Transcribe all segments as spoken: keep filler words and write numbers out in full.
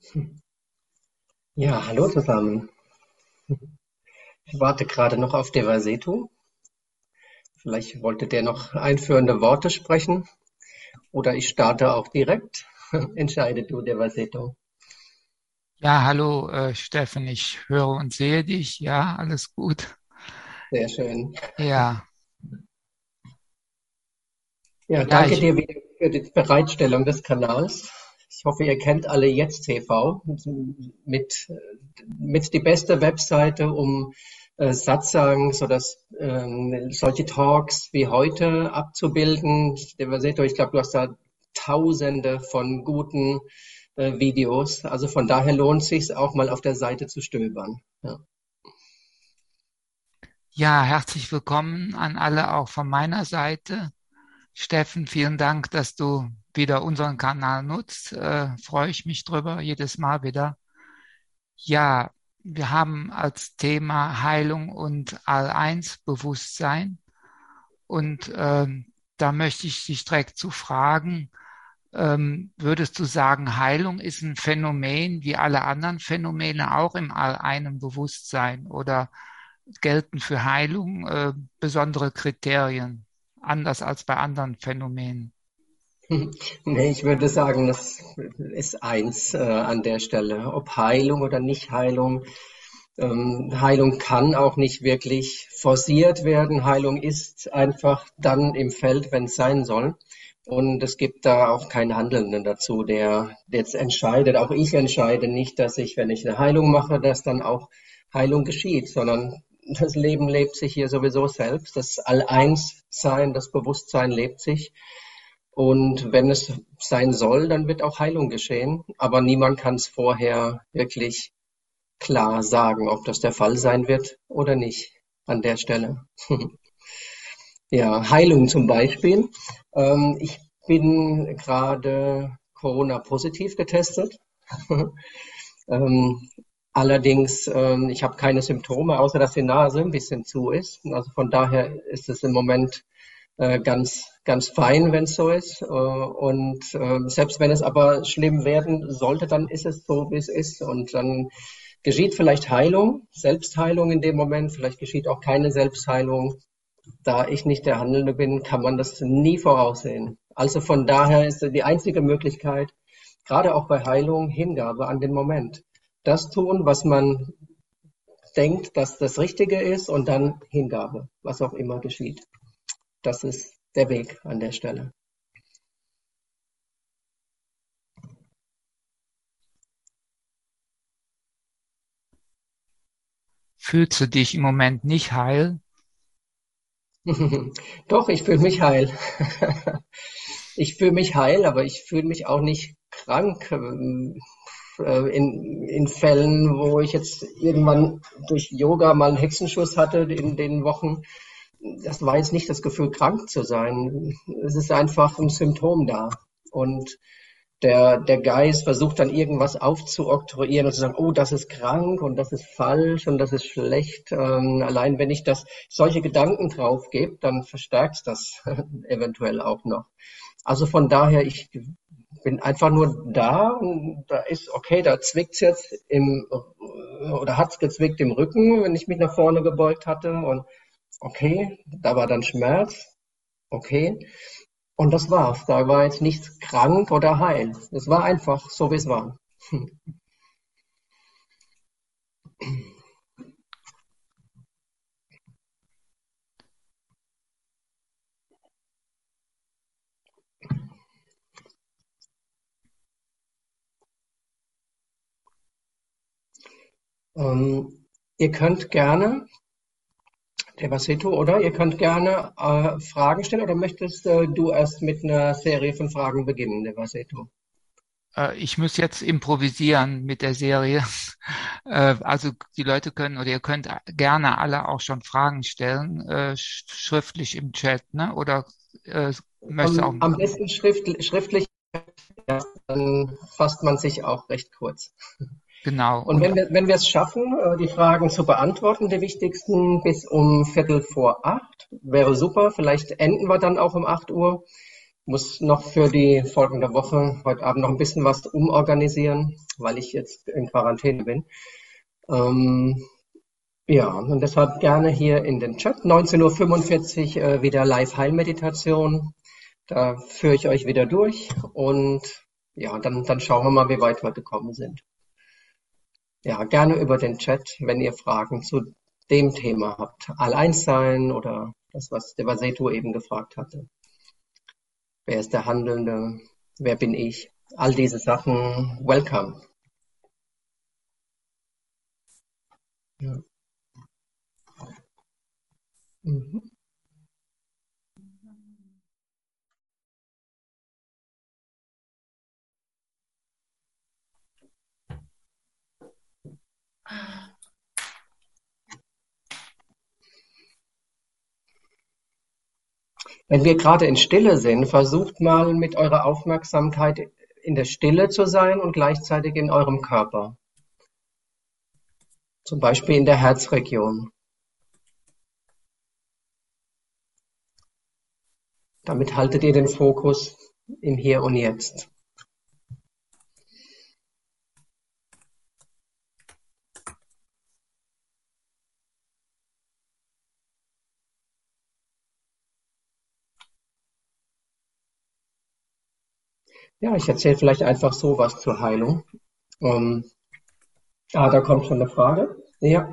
Ja, hallo zusammen. Ich warte gerade noch auf Devasetu. Vielleicht wollte der noch einführende Worte sprechen oder ich starte auch direkt. Entscheide du, Devasetu. Ja, hallo, äh, Steffen, ich höre und sehe dich. Ja, alles gut. Sehr schön. Ja, Ja, ja, danke ich, dir wieder für die Bereitstellung des Kanals. Ich hoffe, ihr kennt alle Jetzt T V mit, mit die beste Webseite, um äh, Satzang, so dass ähm, solche Talks wie heute abzubilden. Devaseto, ich glaube, du hast da Tausende von guten äh, Videos. Also von daher lohnt es sich auch mal auf der Seite zu stöbern. Ja, ja, herzlich willkommen an alle auch von meiner Seite. Steffen, vielen Dank, dass du wieder unseren Kanal nutzt. Äh, freue ich mich drüber, jedes Mal wieder. Ja, wir haben als Thema Heilung und All-Eins-Bewusstsein. Und ähm, da möchte ich dich direkt zu fragen, Ähm, würdest du sagen, Heilung ist ein Phänomen wie alle anderen Phänomene auch im All-Einem Bewusstsein oder gelten für Heilung äh, besondere Kriterien, anders als bei anderen Phänomenen? nee, ich würde sagen, das ist eins äh, an der Stelle. Ob Heilung oder Nicht-Heilung. Ähm, Heilung kann auch nicht wirklich forciert werden. Heilung ist einfach dann im Feld, wenn es sein soll. Und es gibt da auch keinen Handelnden dazu, der jetzt entscheidet. Auch ich entscheide nicht, dass ich, wenn ich eine Heilung mache, dass dann auch Heilung geschieht, sondern das Leben lebt sich hier sowieso selbst. Das All-Eins-Sein, das Bewusstsein lebt sich. Und wenn es sein soll, dann wird auch Heilung geschehen. Aber niemand kann es vorher wirklich klar sagen, ob das der Fall sein wird oder nicht an der Stelle. Ja, Heilung zum Beispiel. Ähm, ich bin gerade Corona-positiv getestet. ähm, allerdings, ähm, ich habe keine Symptome, außer dass die Nase ein bisschen zu ist. Also von daher ist es im Moment äh, ganz, ganz fein, wenn es so ist. Äh, und äh, selbst wenn es aber schlimm werden sollte, dann ist es so, wie es ist. Und dann geschieht vielleicht Heilung, Selbstheilung in dem Moment. Vielleicht geschieht auch keine Selbstheilung. Da ich nicht der Handelnde bin, kann man das nie voraussehen. Also von daher ist die einzige Möglichkeit, gerade auch bei Heilung, Hingabe an den Moment. Das tun, was man denkt, dass das Richtige ist, und dann Hingabe, was auch immer geschieht. Das ist der Weg an der Stelle. Fühlst du dich im Moment nicht heil? Doch, ich fühle mich heil. Ich fühle mich heil, aber ich fühle mich auch nicht krank. ähm, äh, In, in Fällen, wo ich jetzt irgendwann durch Yoga mal einen Hexenschuss hatte in den Wochen, das war jetzt nicht das Gefühl, krank zu sein. Es ist einfach ein Symptom da. Und der, der Geist versucht dann irgendwas aufzuoktroyieren und zu sagen, oh, das ist krank und das ist falsch und das ist schlecht. Ähm, allein wenn ich das solche Gedanken drauf gebe, dann verstärkt das eventuell auch noch. Also von daher, ich bin einfach nur da und da ist, okay, da zwickt's jetzt im, oder hat's gezwickt im Rücken, wenn ich mich nach vorne gebeugt hatte, und okay, da war dann Schmerz, okay. Und das war's. Da war jetzt nichts krank oder heil. Es war einfach so, wie es war. Ähm, ihr könnt gerne, der Vasito, oder? Ihr könnt gerne äh, Fragen stellen, oder möchtest äh, du erst mit einer Serie von Fragen beginnen, der Vasito? Äh, ich muss jetzt improvisieren mit der Serie. Äh, also die Leute können oder ihr könnt gerne alle auch schon Fragen stellen, äh, sch schriftlich im Chat, ne? Oder äh, möchtest du auch, Am, am besten schrift, schriftlich, ja, dann fasst man sich auch recht kurz. genau. Und Und wenn wir, wenn wir es schaffen, äh, die Fragen zu beantworten, die wichtigsten, bis um Viertel vor acht, wäre super. Vielleicht enden wir dann auch um acht Uhr. muss noch für die folgende Woche heute Abend noch ein bisschen was umorganisieren, weil ich jetzt in Quarantäne bin. Ähm, ja, und deshalb gerne hier in den Chat. neunzehn Uhr fünfundvierzig äh, wieder Live-Heilmeditation. Da führe ich euch wieder durch und ja, dann, dann schauen wir mal, wie weit wir gekommen sind. Ja, gerne über den Chat, wenn ihr Fragen zu dem Thema habt. All-Eins-Sein oder das, was der Vasetu eben gefragt hatte. Wer ist der Handelnde? Wer bin ich? All diese Sachen, welcome. Ja. Mhm. Wenn wir gerade in Stille sind, versucht mal mit eurer Aufmerksamkeit in der Stille zu sein und gleichzeitig in eurem Körper. Zum Beispiel in der Herzregion. Damit haltet ihr den Fokus im Hier und Jetzt. Ja, ich erzähle vielleicht einfach so was zur Heilung. Um, ah, da kommt schon eine Frage. Ja.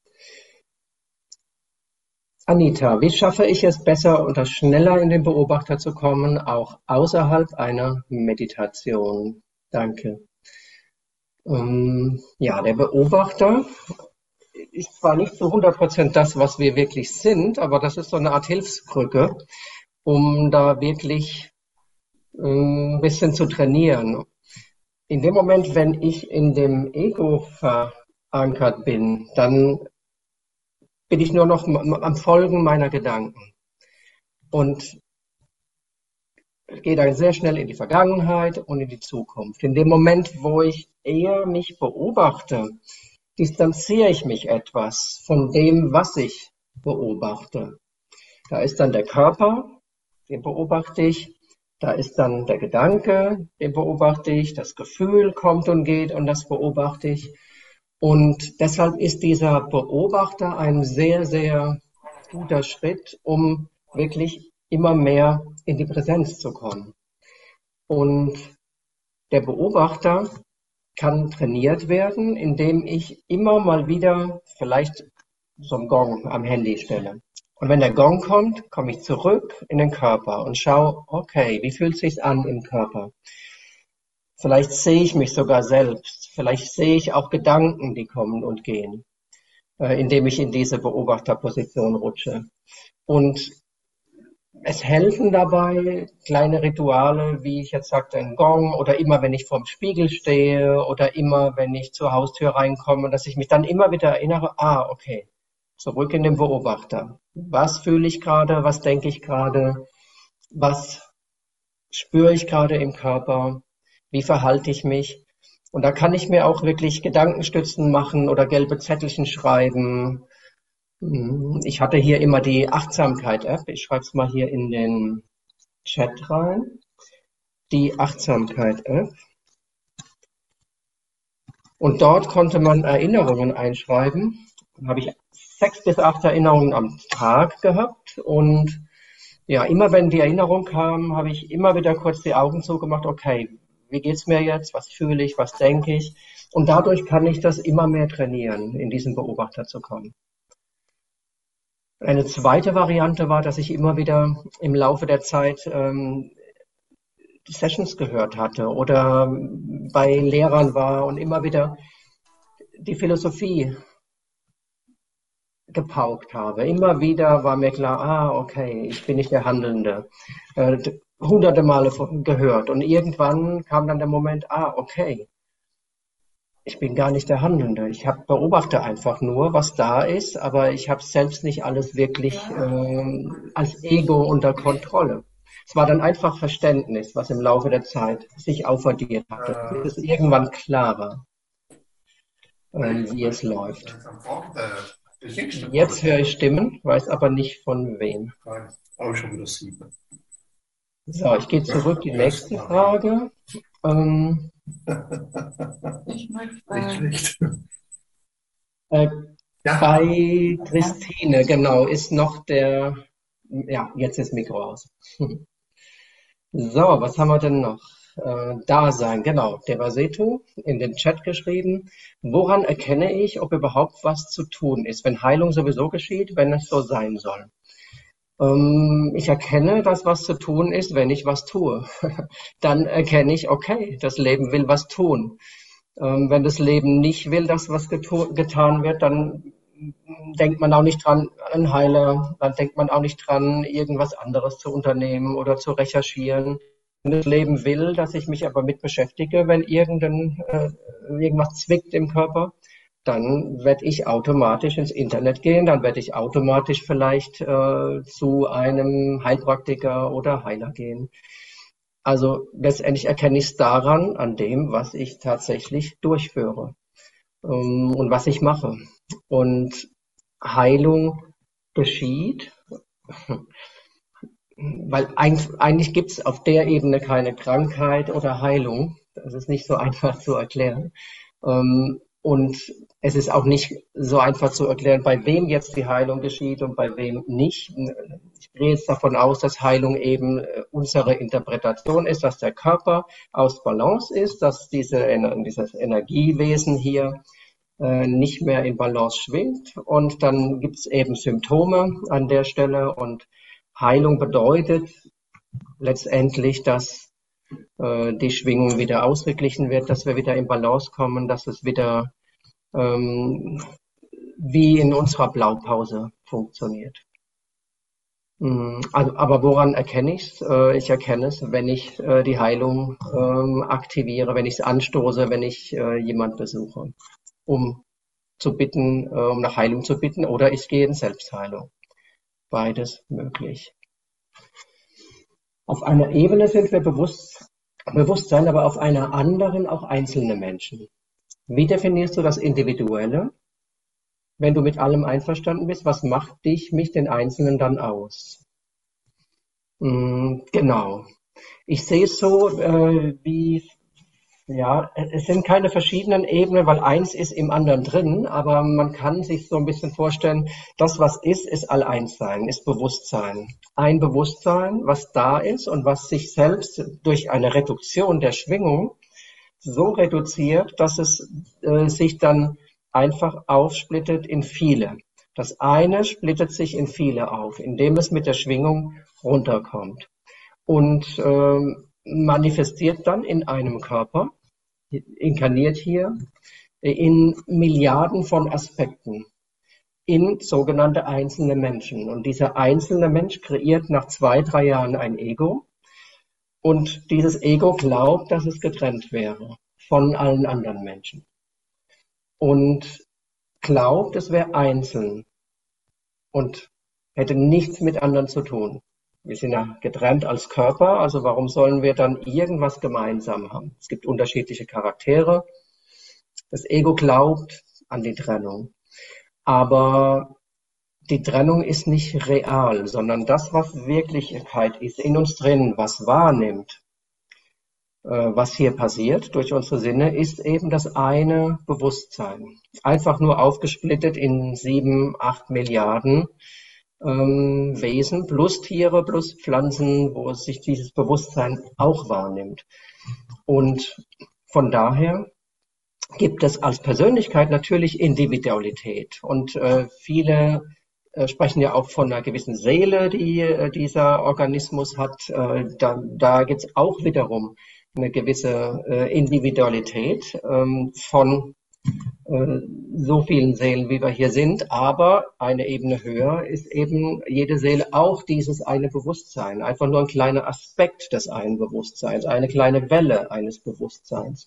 Anita, wie schaffe ich es besser oder schneller in den Beobachter zu kommen, auch außerhalb einer Meditation? Danke. Um, ja, der Beobachter ist zwar nicht zu hundert Prozent das, was wir wirklich sind, aber das ist so eine Art Hilfskrücke, um da wirklich ein bisschen zu trainieren. In dem Moment, wenn ich in dem Ego verankert bin, dann bin ich nur noch am Folgen meiner Gedanken und gehe dann sehr schnell in die Vergangenheit und in die Zukunft. In dem Moment, wo ich eher mich beobachte, distanziere ich mich etwas von dem, was ich beobachte. Da ist dann der Körper, den beobachte ich. Da ist dann der Gedanke, den beobachte ich. Das Gefühl kommt und geht und das beobachte ich. Und deshalb ist dieser Beobachter ein sehr, sehr guter Schritt, um wirklich immer mehr in die Präsenz zu kommen. Und der Beobachter kann trainiert werden, indem ich immer mal wieder vielleicht so einen Gong am Handy stelle. Und wenn der Gong kommt, komme ich zurück in den Körper und schaue, okay, wie fühlt es sich an im Körper? Vielleicht sehe ich mich sogar selbst. Vielleicht sehe ich auch Gedanken, die kommen und gehen, äh, indem ich in diese Beobachterposition rutsche. Und es helfen dabei kleine Rituale, wie ich jetzt sagte, ein Gong oder immer, wenn ich vorm Spiegel stehe oder immer, wenn ich zur Haustür reinkomme, dass ich mich dann immer wieder erinnere, ah, okay, zurück in den Beobachter. Was fühle ich gerade? Was denke ich gerade? Was spüre ich gerade im Körper? Wie verhalte ich mich? Und da kann ich mir auch wirklich Gedankenstützen machen oder gelbe Zettelchen schreiben. Ich hatte hier immer die Achtsamkeit-App. Ich schreibe es mal hier in den Chat rein. Die Achtsamkeit-App. Und dort konnte man Erinnerungen einschreiben. Dann habe ich sechs bis acht Erinnerungen am Tag gehabt. Und ja, immer wenn die Erinnerung kam, habe ich immer wieder kurz die Augen zugemacht. Okay, wie geht's mir jetzt? Was fühle ich? Was denke ich? Und dadurch kann ich das immer mehr trainieren, in diesen Beobachter zu kommen. Eine zweite Variante war, dass ich immer wieder im Laufe der Zeit ähm, Sessions gehört hatte oder bei Lehrern war und immer wieder die Philosophie gepaukt habe. Immer wieder war mir klar, ah, okay, ich bin nicht der Handelnde. Äh, hunderte Male gehört. Und irgendwann kam dann der Moment, ah, okay, ich bin gar nicht der Handelnde. Ich hab, beobachte einfach nur, was da ist, aber ich habe selbst nicht alles wirklich äh, als Ego unter Kontrolle. Es war dann einfach Verständnis, was im Laufe der Zeit sich aufaddiert hatte. Es ist irgendwann klarer, äh, wie es läuft. Jetzt höre ich Stimmen, weiß aber nicht von wem. So, ich gehe zurück. Die nächste Frage. Ähm, Ich mag Nicht fragen. schlecht. äh, Ja, bei Christine, genau, ist noch der, ja, jetzt ist Mikro aus. So, was haben wir denn noch? Äh, Dasein, genau. Devasetu in den Chat geschrieben. Woran erkenne ich, ob überhaupt was zu tun ist, wenn Heilung sowieso geschieht, wenn es so sein soll? Ähm, ich erkenne, dass was zu tun ist, wenn ich was tue. Dann erkenne ich, okay, das Leben will was tun. Ähm, wenn das Leben nicht will, dass was getu- getan wird, dann denkt man auch nicht dran, einen Heiler, dann denkt man auch nicht dran, irgendwas anderes zu unternehmen oder zu recherchieren. Wenn das Leben will, dass ich mich aber mit beschäftige, wenn irgendein, äh, irgendwas zwickt im Körper, dann werde ich automatisch ins Internet gehen, dann werde ich automatisch vielleicht äh, zu einem Heilpraktiker oder Heiler gehen. Also letztendlich erkenne ich es daran, an dem, was ich tatsächlich durchführe ähm, und was ich mache. Und Heilung geschieht, weil eigentlich, eigentlich gibt es auf der Ebene keine Krankheit oder Heilung. Das ist nicht so einfach zu erklären. Ähm, und es ist auch nicht so einfach zu erklären, bei wem jetzt die Heilung geschieht und bei wem nicht. Ich gehe jetzt davon aus, dass Heilung eben äh, unsere Interpretation ist, dass der Körper aus Balance ist, dass diese, dieses Energiewesen hier äh, nicht mehr in Balance schwingt. Und dann gibt es eben Symptome an der Stelle. Und Heilung bedeutet letztendlich, dass äh, die Schwingung wieder ausgeglichen wird, dass wir wieder in Balance kommen, dass es wieder ähm, wie in unserer Blaupause funktioniert. Mm, Also, aber woran erkenne ich es? Äh, ich erkenne es, wenn ich äh, die Heilung ähm, aktiviere, wenn ich es anstoße, wenn ich äh, jemand besuche, um zu bitten, äh, um nach Heilung zu bitten, oder ich gehe in Selbstheilung. Beides möglich. Auf einer Ebene sind wir bewusst, Bewusstsein, aber auf einer anderen auch einzelne Menschen. Wie definierst du das Individuelle? Wenn du mit allem einverstanden bist, was macht dich, mich, den Einzelnen dann aus? Mm, genau. Ich sehe es so, äh, wie, ja, es sind keine verschiedenen Ebenen, weil eins ist im anderen drin, aber man kann sich so ein bisschen vorstellen, das, was ist, ist All-Eins-Sein, ist Bewusstsein. Ein Bewusstsein, was da ist und was sich selbst durch eine Reduktion der Schwingung so reduziert, dass es äh, sich dann einfach aufsplittet in viele. Das eine splittet sich in viele auf, indem es mit der Schwingung runterkommt und ähm, manifestiert dann in einem Körper, inkarniert hier, in Milliarden von Aspekten, in sogenannte einzelne Menschen. Und dieser einzelne Mensch kreiert nach zwei, drei Jahren ein Ego. Und dieses Ego glaubt, dass es getrennt wäre von allen anderen Menschen. Und glaubt, es wäre einzeln und hätte nichts mit anderen zu tun. Wir sind ja getrennt als Körper, also warum sollen wir dann irgendwas gemeinsam haben? Es gibt unterschiedliche Charaktere. Das Ego glaubt an die Trennung. Aber die Trennung ist nicht real, sondern das, was Wirklichkeit ist, in uns drin, was wahrnimmt, was hier passiert durch unsere Sinne, ist eben das eine Bewusstsein. Einfach nur aufgesplittet in sieben, acht Milliarden ähm, Wesen, plus Tiere, plus Pflanzen, wo sich dieses Bewusstsein auch wahrnimmt. Und von daher gibt es als Persönlichkeit natürlich Individualität. Und äh, viele äh, sprechen ja auch von einer gewissen Seele, die äh, dieser Organismus hat. Äh, da da geht es auch wiederum eine gewisse äh, Individualität ähm, von äh, so vielen Seelen, wie wir hier sind. Aber eine Ebene höher ist eben jede Seele auch dieses eine Bewusstsein. Einfach nur ein kleiner Aspekt des einen Bewusstseins, eine kleine Welle eines Bewusstseins.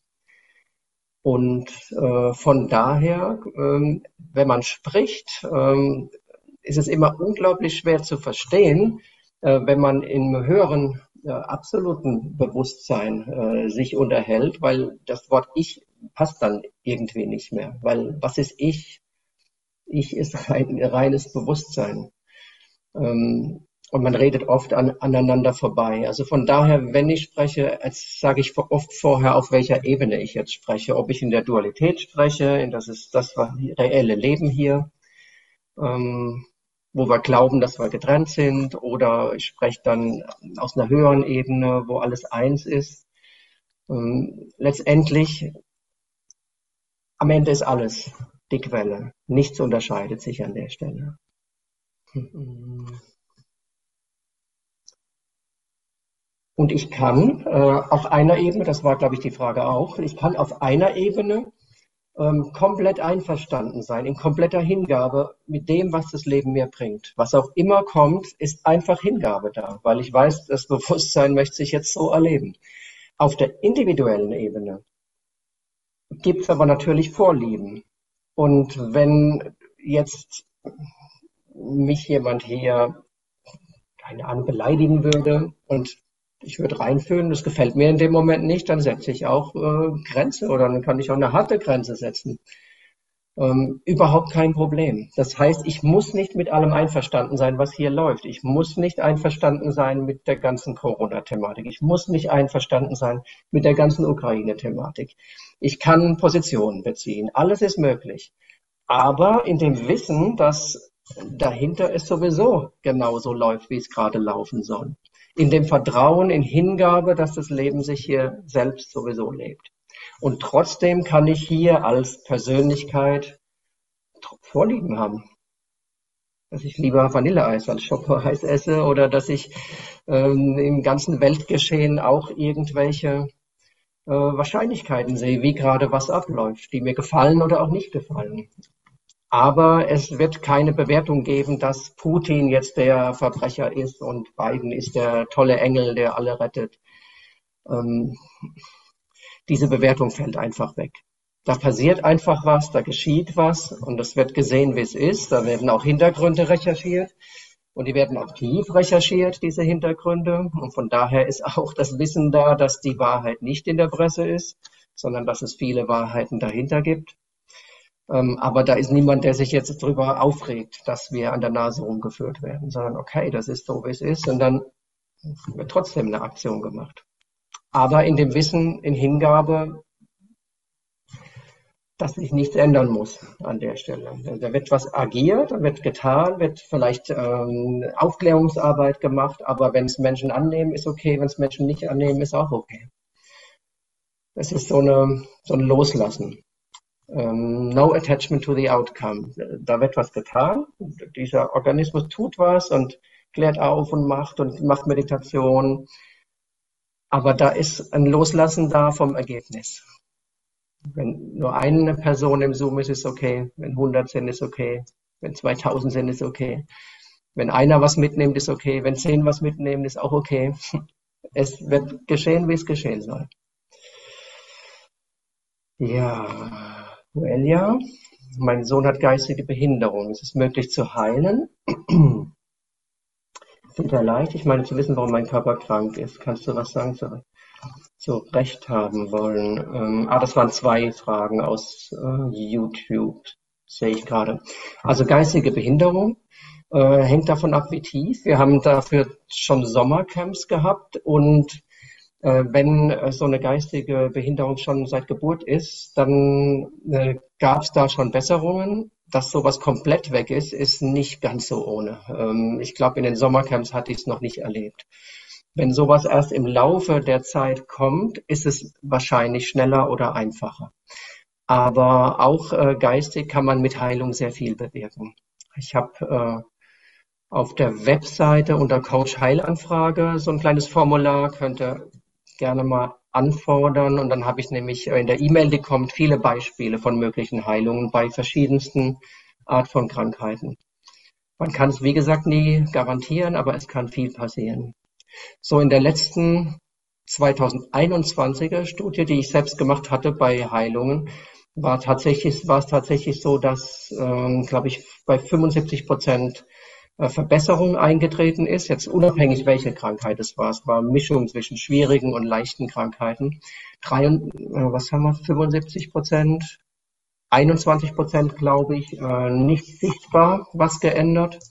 Und äh, von daher, ähm, wenn man spricht, ähm, ist es immer unglaublich schwer zu verstehen, äh, wenn man im höheren äh, absoluten Bewusstsein äh, sich unterhält, weil das Wort Ich passt dann irgendwie nicht mehr. Weil was ist Ich? Ich ist ein reines Bewusstsein. Ähm, Und man redet oft an, aneinander vorbei. Also von daher, wenn ich spreche, sage ich oft vorher, auf welcher Ebene ich jetzt spreche. Ob ich in der Dualität spreche, in das ist das reelle Leben hier, ähm, wo wir glauben, dass wir getrennt sind, oder ich spreche dann aus einer höheren Ebene, wo alles eins ist. Ähm, letztendlich, am Ende ist alles die Quelle. Nichts unterscheidet sich an der Stelle. Und ich kann äh, auf einer Ebene, das war, glaube ich, die Frage auch, ich kann auf einer Ebene ähm, komplett einverstanden sein, in kompletter Hingabe mit dem, was das Leben mir bringt. Was auch immer kommt, ist einfach Hingabe da, weil ich weiß, das Bewusstsein möchte sich jetzt so erleben. Auf der individuellen Ebene gibt es aber natürlich Vorlieben. Und wenn jetzt mich jemand hier, keine Ahnung, beleidigen würde und ich würde reinfühlen, das gefällt mir in dem Moment nicht, dann setze ich auch äh, Grenze oder dann kann ich auch eine harte Grenze setzen. Ähm, überhaupt kein Problem. Das heißt, ich muss nicht mit allem einverstanden sein, was hier läuft. Ich muss nicht einverstanden sein mit der ganzen Corona-Thematik. Ich muss nicht einverstanden sein mit der ganzen Ukraine-Thematik. Ich kann Positionen beziehen. Alles ist möglich. Aber in dem Wissen, dass dahinter es sowieso genauso läuft, wie es gerade laufen soll. In dem Vertrauen, in Hingabe, dass das Leben sich hier selbst sowieso lebt. Und trotzdem kann ich hier als Persönlichkeit Vorlieben haben. Dass ich lieber Vanilleeis als Schokoeis esse oder dass ich ähm, im ganzen Weltgeschehen auch irgendwelche äh, Wahrscheinlichkeiten sehe, wie gerade was abläuft, die mir gefallen oder auch nicht gefallen. Aber es wird keine Bewertung geben, dass Putin jetzt der Verbrecher ist und Biden ist der tolle Engel, der alle rettet. Ähm, diese Bewertung fällt einfach weg. Da passiert einfach was, da geschieht was und es wird gesehen, wie es ist. Da werden auch Hintergründe recherchiert und die werden auch tief recherchiert, diese Hintergründe. Und von daher ist auch das Wissen da, dass die Wahrheit nicht in der Presse ist, sondern dass es viele Wahrheiten dahinter gibt. Ähm, aber da ist niemand, der sich jetzt drüber aufregt, dass wir an der Nase rumgeführt werden, sondern okay, das ist so, wie es ist. Und dann wird trotzdem eine Aktion gemacht. Aber in dem Wissen, in Hingabe, dass sich nichts ändern muss an der Stelle. Da wird was agiert, da wird getan, wird vielleicht ähm, Aufklärungsarbeit gemacht, aber wenn es Menschen annehmen, ist okay, wenn es Menschen nicht annehmen, ist auch okay. Es ist so, eine, so ein Loslassen. Um, no attachment to the outcome. Da wird was getan, dieser Organismus tut was und klärt auf und macht und macht Meditation, aber da ist ein Loslassen da vom Ergebnis. Wenn nur eine Person im Zoom ist, ist okay, wenn hundert sind, ist okay, wenn zweitausend sind, ist okay, wenn einer was mitnimmt, ist okay, wenn zehn was mitnehmen, ist auch okay. Es wird geschehen, wie es geschehen soll. Ja. Elia, mein Sohn hat geistige Behinderung. Es ist möglich zu heilen. Sehr leicht. Ich meine zu wissen, warum mein Körper krank ist. Kannst du was sagen zu, zu Recht haben wollen? Ähm, ah, das waren zwei Fragen aus äh, YouTube, sehe ich gerade. Also geistige Behinderung äh, hängt davon ab, wie tief. Wir haben dafür schon Sommercamps gehabt und wenn so eine geistige Behinderung schon seit Geburt ist, dann äh, gab es da schon Besserungen. Dass sowas komplett weg ist, ist nicht ganz so ohne. Ähm, ich glaube, in den Sommercamps hatte ich es noch nicht erlebt. Wenn sowas erst im Laufe der Zeit kommt, ist es wahrscheinlich schneller oder einfacher. Aber auch äh, geistig kann man mit Heilung sehr viel bewirken. Ich habe äh, auf der Webseite unter Coach Heilanfrage so ein kleines Formular, könnt ihr gerne mal anfordern und dann habe ich nämlich in der E-Mail, die kommt, viele Beispiele von möglichen Heilungen bei verschiedensten Art von Krankheiten. Man kann es, wie gesagt, nie garantieren, aber es kann viel passieren. So in der letzten zweitausendeinundzwanziger Studie, die ich selbst gemacht hatte bei Heilungen, war tatsächlich, war es tatsächlich so, dass, ähm, glaube ich, bei fünfundsiebzig Prozent Verbesserung eingetreten ist, jetzt unabhängig welche Krankheit es war. Es war eine Mischung zwischen schwierigen und leichten Krankheiten. Drei, was haben wir, fünfundsiebzig Prozent, einundzwanzig Prozent, glaube ich, nicht sichtbar, was geändert.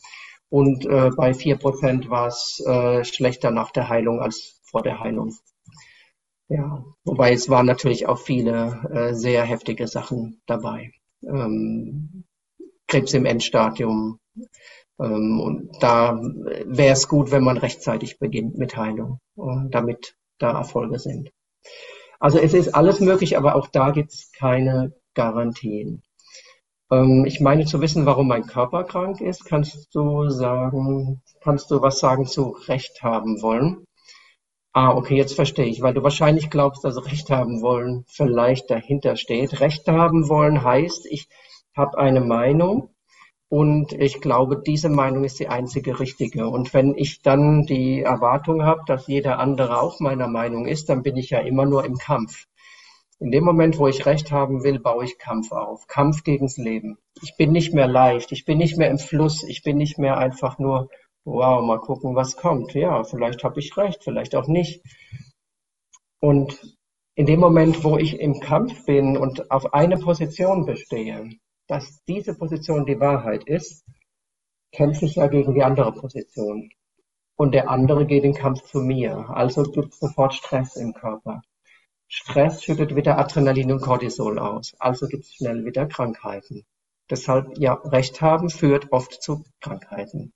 Und äh, bei vier Prozent war es äh, schlechter nach der Heilung als vor der Heilung. Ja, wobei es waren natürlich auch viele äh, sehr heftige Sachen dabei. Ähm, Krebs im Endstadium. Ähm, und da wäre es gut, wenn man rechtzeitig beginnt mit Heilung, äh, damit da Erfolge sind. Also es ist alles möglich, aber auch da gibt es keine Garantien. Ähm, ich meine zu wissen, warum mein Körper krank ist. Kannst du sagen, kannst du was sagen zu Recht haben wollen? Ah, okay, jetzt verstehe ich, weil du wahrscheinlich glaubst, dass Recht haben wollen vielleicht dahinter steht. Recht haben wollen heißt, ich habe eine Meinung und ich glaube, diese Meinung ist die einzige richtige. Und wenn ich dann die Erwartung habe, dass jeder andere auch meiner Meinung ist, dann bin ich ja immer nur im Kampf. In dem Moment, wo ich Recht haben will, baue ich Kampf auf. Kampf gegens Leben. Ich bin nicht mehr leicht, ich bin nicht mehr im Fluss, ich bin nicht mehr einfach nur, wow, mal gucken, was kommt. Ja, vielleicht habe ich recht, vielleicht auch nicht. Und in dem Moment, wo ich im Kampf bin und auf eine Position bestehe, dass diese Position die Wahrheit ist, kämpfe ich ja gegen die andere Position. Und der andere geht in Kampf zu mir. Also gibt es sofort Stress im Körper. Stress schüttet wieder Adrenalin und Cortisol aus. Also gibt es schnell wieder Krankheiten. Deshalb, ja, Recht haben führt oft zu Krankheiten.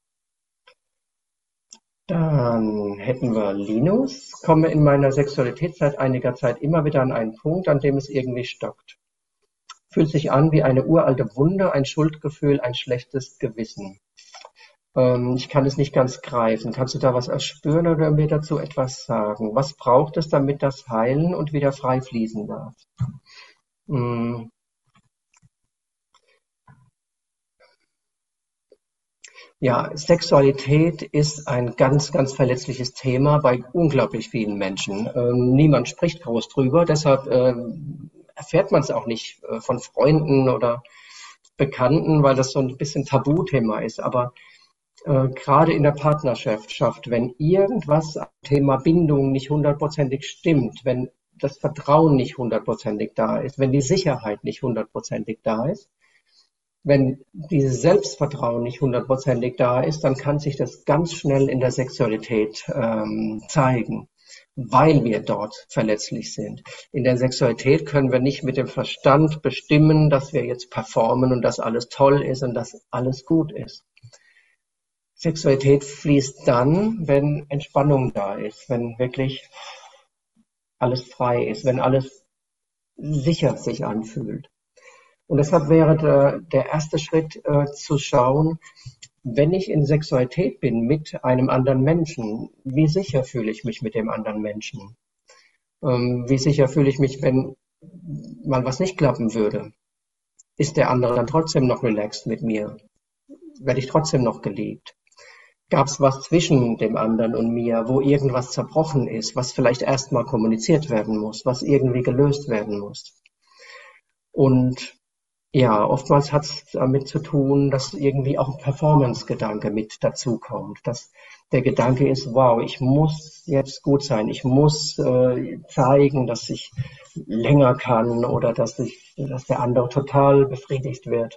Dann hätten wir Linus. Komme in meiner Sexualität seit einiger Zeit immer wieder an einen Punkt, an dem es irgendwie stockt. Fühlt sich an wie eine uralte Wunde, ein Schuldgefühl, ein schlechtes Gewissen. Ähm, ich kann es nicht ganz greifen. Kannst du da was erspüren oder mir dazu etwas sagen? Was braucht es, damit das heilen und wieder frei fließen darf? Hm. Ja, Sexualität ist ein ganz, ganz verletzliches Thema bei unglaublich vielen Menschen. Ähm, niemand spricht groß drüber, deshalb ähm, erfährt man es auch nicht äh, von Freunden oder Bekannten, weil das so ein bisschen Tabuthema ist. Aber äh, gerade in der Partnerschaft, wenn irgendwas am Thema Bindung nicht hundertprozentig stimmt, wenn das Vertrauen nicht hundertprozentig da ist, wenn die Sicherheit nicht hundertprozentig da ist, wenn dieses Selbstvertrauen nicht hundertprozentig da ist, dann kann sich das ganz schnell in der Sexualität ähm, zeigen, weil wir dort verletzlich sind. In der Sexualität können wir nicht mit dem Verstand bestimmen, dass wir jetzt performen und dass alles toll ist und dass alles gut ist. Sexualität fließt dann, wenn Entspannung da ist, wenn wirklich alles frei ist, wenn alles sicher sich anfühlt. Und deshalb wäre der, der erste Schritt äh, zu schauen, wenn ich in Sexualität bin mit einem anderen Menschen, wie sicher fühle ich mich mit dem anderen Menschen? Ähm, wie sicher fühle ich mich, wenn mal was nicht klappen würde? Ist der andere dann trotzdem noch relaxed mit mir? Werde ich trotzdem noch geliebt? Gab es was zwischen dem anderen und mir, wo irgendwas zerbrochen ist, was vielleicht erstmal kommuniziert werden muss, was irgendwie gelöst werden muss? Und ja, oftmals hat es damit zu tun, dass irgendwie auch ein Performance-Gedanke mit dazukommt. Dass der Gedanke ist, wow, ich muss jetzt gut sein, ich muss äh, zeigen, dass ich länger kann oder dass ich, dass der andere total befriedigt wird.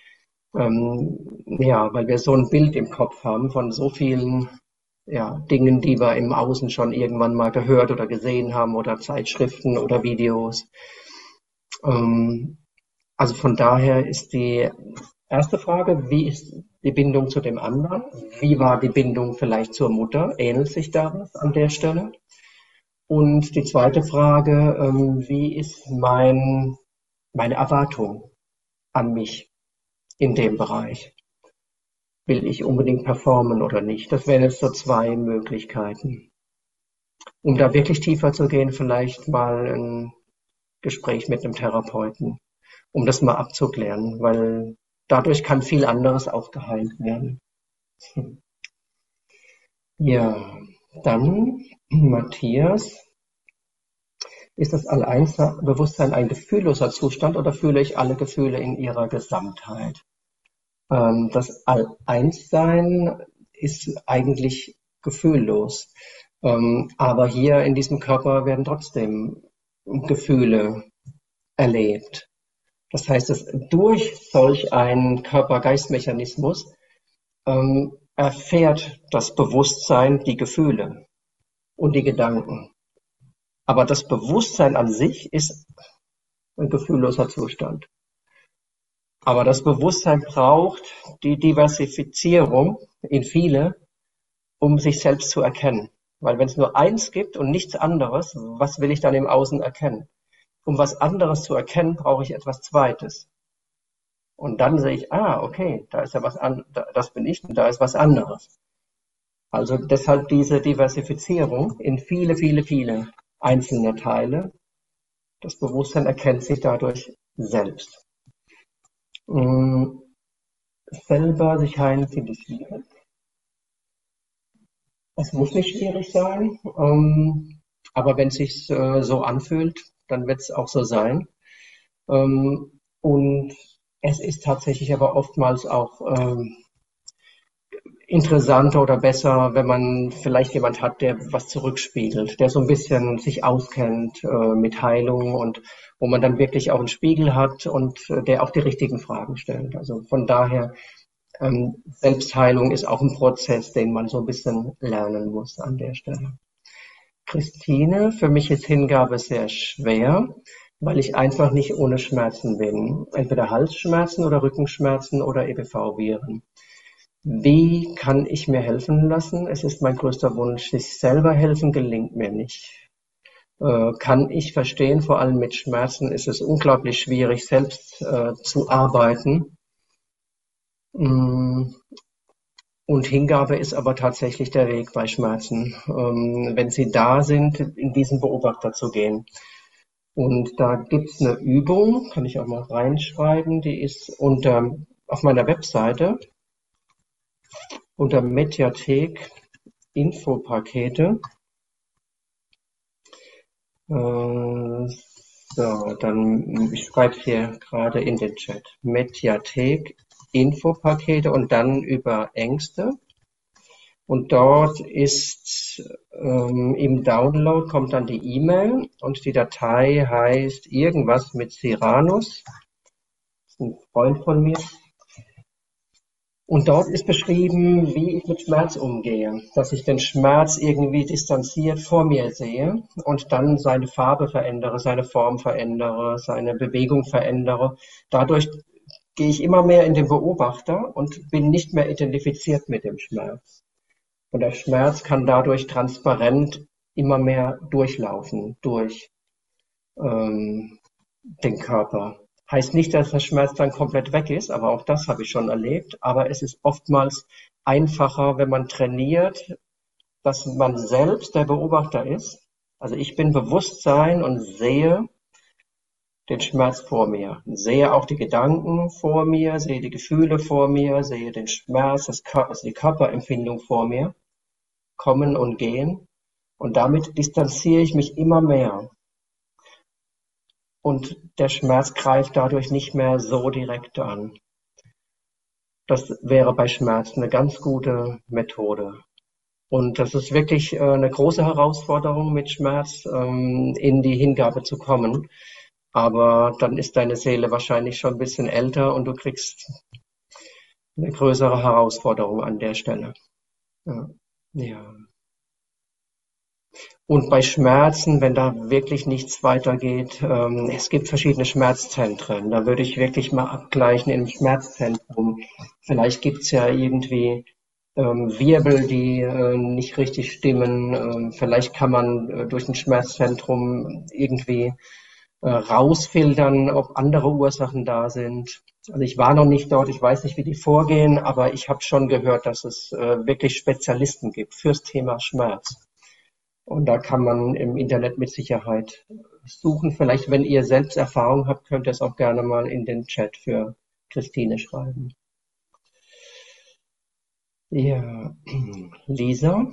Ähm, ja, weil wir so ein Bild im Kopf haben von so vielen ja, Dingen, die wir im Außen schon irgendwann mal gehört oder gesehen haben oder Zeitschriften oder Videos. Ähm, Also von daher ist die erste Frage, wie ist die Bindung zu dem anderen? Wie war die Bindung vielleicht zur Mutter? Ähnelt sich da was an der Stelle? Und die zweite Frage, wie ist mein, meine Erwartung an mich in dem Bereich? Will ich unbedingt performen oder nicht? Das wären jetzt so zwei Möglichkeiten. Um da wirklich tiefer zu gehen, vielleicht mal ein Gespräch mit einem Therapeuten, um das mal abzuklären, weil dadurch kann viel anderes auch geheilt werden. Ja, dann Matthias. Ist das Alleinbewusstsein ein gefühlloser Zustand oder fühle ich alle Gefühle in ihrer Gesamtheit? Ähm, das All-Eins-Sein ist eigentlich gefühllos. Ähm, aber hier in diesem Körper werden trotzdem Gefühle erlebt. Das heißt, dass durch solch einen Körper-Geist-Mechanismus ähm, erfährt das Bewusstsein die Gefühle und die Gedanken. Aber das Bewusstsein an sich ist ein gefühlloser Zustand. Aber das Bewusstsein braucht die Diversifizierung in viele, um sich selbst zu erkennen. Weil wenn es nur eins gibt und nichts anderes, was will ich dann im Außen erkennen? Um was anderes zu erkennen, brauche ich etwas Zweites. Und dann sehe ich, ah, okay, da ist ja was an, das bin ich und da ist was anderes. Also deshalb diese Diversifizierung in viele, viele, viele einzelne Teile. Das Bewusstsein erkennt sich dadurch selbst. Ähm, selber sich heilen finde ich schwierig. Es muss nicht schwierig sein, ähm, aber wenn es sich äh, so anfühlt, dann wird es auch so sein. Ähm, und es ist tatsächlich aber oftmals auch ähm, interessanter oder besser, wenn man vielleicht jemand hat, der was zurückspiegelt, der so ein bisschen sich auskennt äh, mit Heilung und wo man dann wirklich auch einen Spiegel hat und äh, der auch die richtigen Fragen stellt. Also von daher, ähm, Selbstheilung ist auch ein Prozess, den man so ein bisschen lernen muss an der Stelle. Christine, für mich ist Hingabe sehr schwer, weil ich einfach nicht ohne Schmerzen bin. Entweder Halsschmerzen oder Rückenschmerzen oder E B V-Viren. Wie kann ich mir helfen lassen? Es ist mein größter Wunsch. Sich selber helfen gelingt mir nicht. Äh, kann ich verstehen, vor allem mit Schmerzen ist es unglaublich schwierig, selbst äh, zu arbeiten. Mm. Und Hingabe ist aber tatsächlich der Weg bei Schmerzen, ähm, wenn sie da sind, in diesen Beobachter zu gehen. Und da gibt's eine Übung, kann ich auch mal reinschreiben, die ist unter, auf meiner Webseite unter Mediathek Infopakete. Äh, so, dann, ich schreibe hier gerade in den Chat. Mediathek Infopakete und dann über Ängste. Und dort ist ähm, im Download kommt dann die E-Mail und die Datei heißt irgendwas mit Cyranus. Das ist ein Freund von mir. Und dort ist beschrieben, wie ich mit Schmerz umgehe, dass ich den Schmerz irgendwie distanziert vor mir sehe und dann seine Farbe verändere, seine Form verändere, seine Bewegung verändere. Dadurch gehe ich immer mehr in den Beobachter und bin nicht mehr identifiziert mit dem Schmerz. Und der Schmerz kann dadurch transparent immer mehr durchlaufen durch ähm, den Körper. Heißt nicht, dass der Schmerz dann komplett weg ist, aber auch das habe ich schon erlebt. Aber es ist oftmals einfacher, wenn man trainiert, dass man selbst der Beobachter ist. Also ich bin Bewusstsein und sehe den Schmerz vor mir. Sehe auch die Gedanken vor mir, sehe die Gefühle vor mir, sehe den Schmerz, das Körper, also die Körperempfindung vor mir, kommen und gehen. Und damit distanziere ich mich immer mehr. Und der Schmerz greift dadurch nicht mehr so direkt an. Das wäre bei Schmerz eine ganz gute Methode. Und das ist wirklich eine große Herausforderung, mit Schmerz in die Hingabe zu kommen. Aber dann ist deine Seele wahrscheinlich schon ein bisschen älter und du kriegst eine größere Herausforderung an der Stelle. Ja. Ja. Und bei Schmerzen, wenn da wirklich nichts weitergeht, ähm, es gibt verschiedene Schmerzzentren. Da würde ich wirklich mal abgleichen im Schmerzzentrum. Vielleicht gibt's ja irgendwie ähm, Wirbel, die äh, nicht richtig stimmen. Ähm, vielleicht kann man äh, durch ein Schmerzzentrum irgendwie äh, rausfiltern, ob andere Ursachen da sind. Also ich war noch nicht dort, ich weiß nicht, wie die vorgehen, aber ich habe schon gehört, dass es äh, wirklich Spezialisten gibt fürs Thema Schmerz. Und da kann man im Internet mit Sicherheit suchen. Vielleicht, wenn ihr selbst Erfahrung habt, könnt ihr es auch gerne mal in den Chat für Christine schreiben. Ja, Lisa.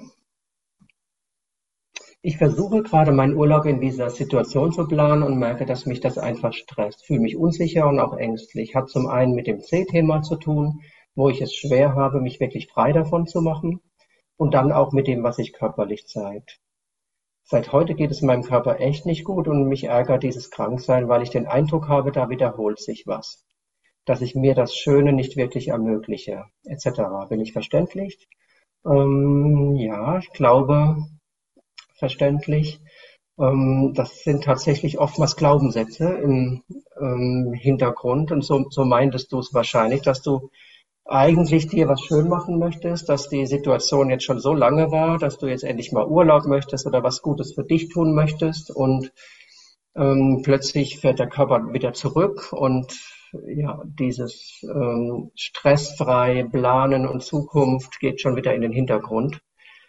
Ich versuche gerade meinen Urlaub in dieser Situation zu planen und merke, dass mich das einfach stresst. Fühle mich unsicher und auch ängstlich. Hat zum einen mit dem C-Thema zu tun, wo ich es schwer habe, mich wirklich frei davon zu machen. Und dann auch mit dem, was sich körperlich zeigt. Seit heute geht es meinem Körper echt nicht gut und mich ärgert dieses Kranksein, weil ich den Eindruck habe, da wiederholt sich was. dass ich mir das Schöne nicht wirklich ermögliche, et cetera. Bin ich verständlich? Ähm, ja, ich glaube, verständlich. Ähm, das sind tatsächlich oftmals Glaubenssätze im ähm, Hintergrund. Und so, so meintest du es wahrscheinlich, dass du eigentlich dir was schön machen möchtest, dass die Situation jetzt schon so lange war, dass du jetzt endlich mal Urlaub möchtest oder was Gutes für dich tun möchtest. Und ähm, plötzlich fährt der Körper wieder zurück und ja, dieses ähm, stressfrei Planen und Zukunft geht schon wieder in den Hintergrund.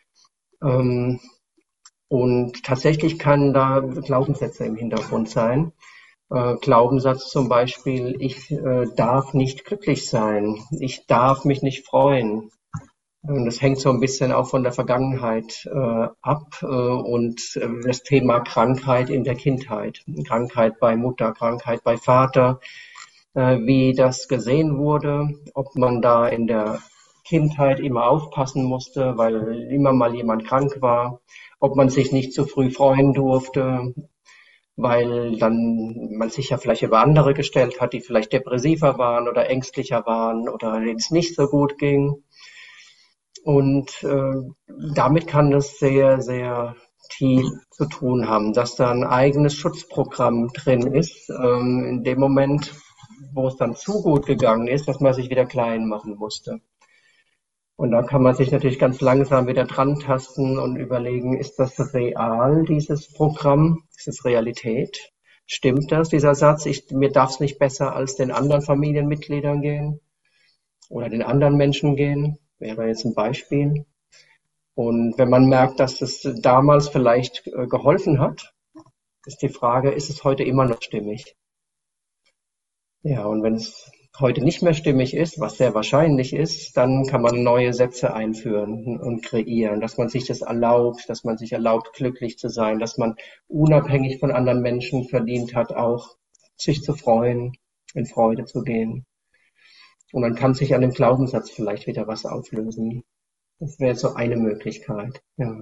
Ähm, und tatsächlich kann da Glaubenssätze im Hintergrund sein. Äh, Glaubenssatz zum Beispiel, ich äh, darf nicht glücklich sein, ich darf mich nicht freuen. Und das hängt so ein bisschen auch von der Vergangenheit äh, ab äh, und äh, das Thema Krankheit in der Kindheit, Krankheit bei Mutter, Krankheit bei Vater, äh, wie das gesehen wurde, ob man da in der Kindheit immer aufpassen musste, weil immer mal jemand krank war, ob man sich nicht zu früh freuen durfte, weil dann man sich ja vielleicht über andere gestellt hat, die vielleicht depressiver waren oder ängstlicher waren oder denen es nicht so gut ging. Und äh, damit kann es sehr, sehr tief zu tun haben, dass da ein eigenes Schutzprogramm drin ist, ähm, in dem Moment, wo es dann zu gut gegangen ist, dass man sich wieder klein machen musste. Und da kann man sich natürlich ganz langsam wieder dran tasten und überlegen, ist das real, dieses Programm? Ist es Realität? Stimmt das, dieser Satz, ich, mir darf es nicht besser als den anderen Familienmitgliedern gehen oder den anderen Menschen gehen? Wäre jetzt ein Beispiel. Und wenn man merkt, dass es damals vielleicht äh, geholfen hat, ist die Frage, ist es heute immer noch stimmig? Ja, und wenn es heute nicht mehr stimmig ist, was sehr wahrscheinlich ist, dann kann man neue Sätze einführen und kreieren, dass man sich das erlaubt, dass man sich erlaubt, glücklich zu sein, dass man unabhängig von anderen Menschen verdient hat, auch sich zu freuen, in Freude zu gehen. Und man kann sich an dem Glaubenssatz vielleicht wieder was auflösen. Das wäre so eine Möglichkeit. Ja.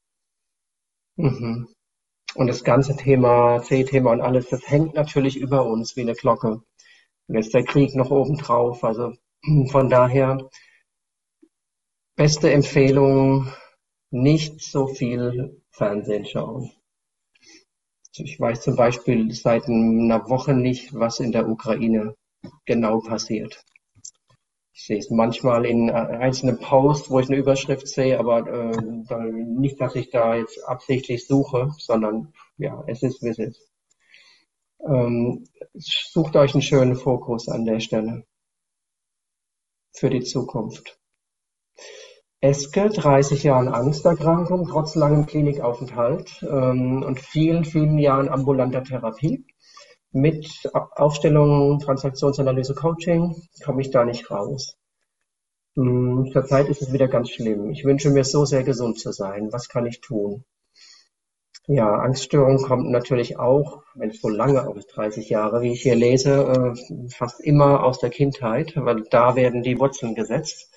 Mhm. Und das ganze Thema, C-Thema und alles, das hängt natürlich über uns wie eine Glocke. Und jetzt der Krieg noch obendrauf. Also von daher, beste Empfehlung, nicht so viel Fernsehen schauen. Ich weiß zum Beispiel seit einer Woche nicht, was in der Ukraine genau passiert. Ich sehe es manchmal in einzelnen Posts, wo ich eine Überschrift sehe, aber äh, nicht, dass ich da jetzt absichtlich suche, sondern ja, es ist, wie es ist. Ähm, sucht euch einen schönen Fokus an der Stelle für die Zukunft. Eske, dreißig Jahren Angsterkrankung, trotz langem Klinikaufenthalt ähm, und vielen, vielen Jahren ambulanter Therapie. Mit Aufstellung, Transaktionsanalyse, Coaching komme ich da nicht raus. Hm, zurzeit ist es wieder ganz schlimm. Ich wünsche mir so sehr gesund zu sein. Was kann ich tun? Ja, Angststörung kommt natürlich auch, wenn es so lange aus dreißig Jahre, wie ich hier lese, äh, fast immer aus der Kindheit, weil da werden die Wurzeln gesetzt.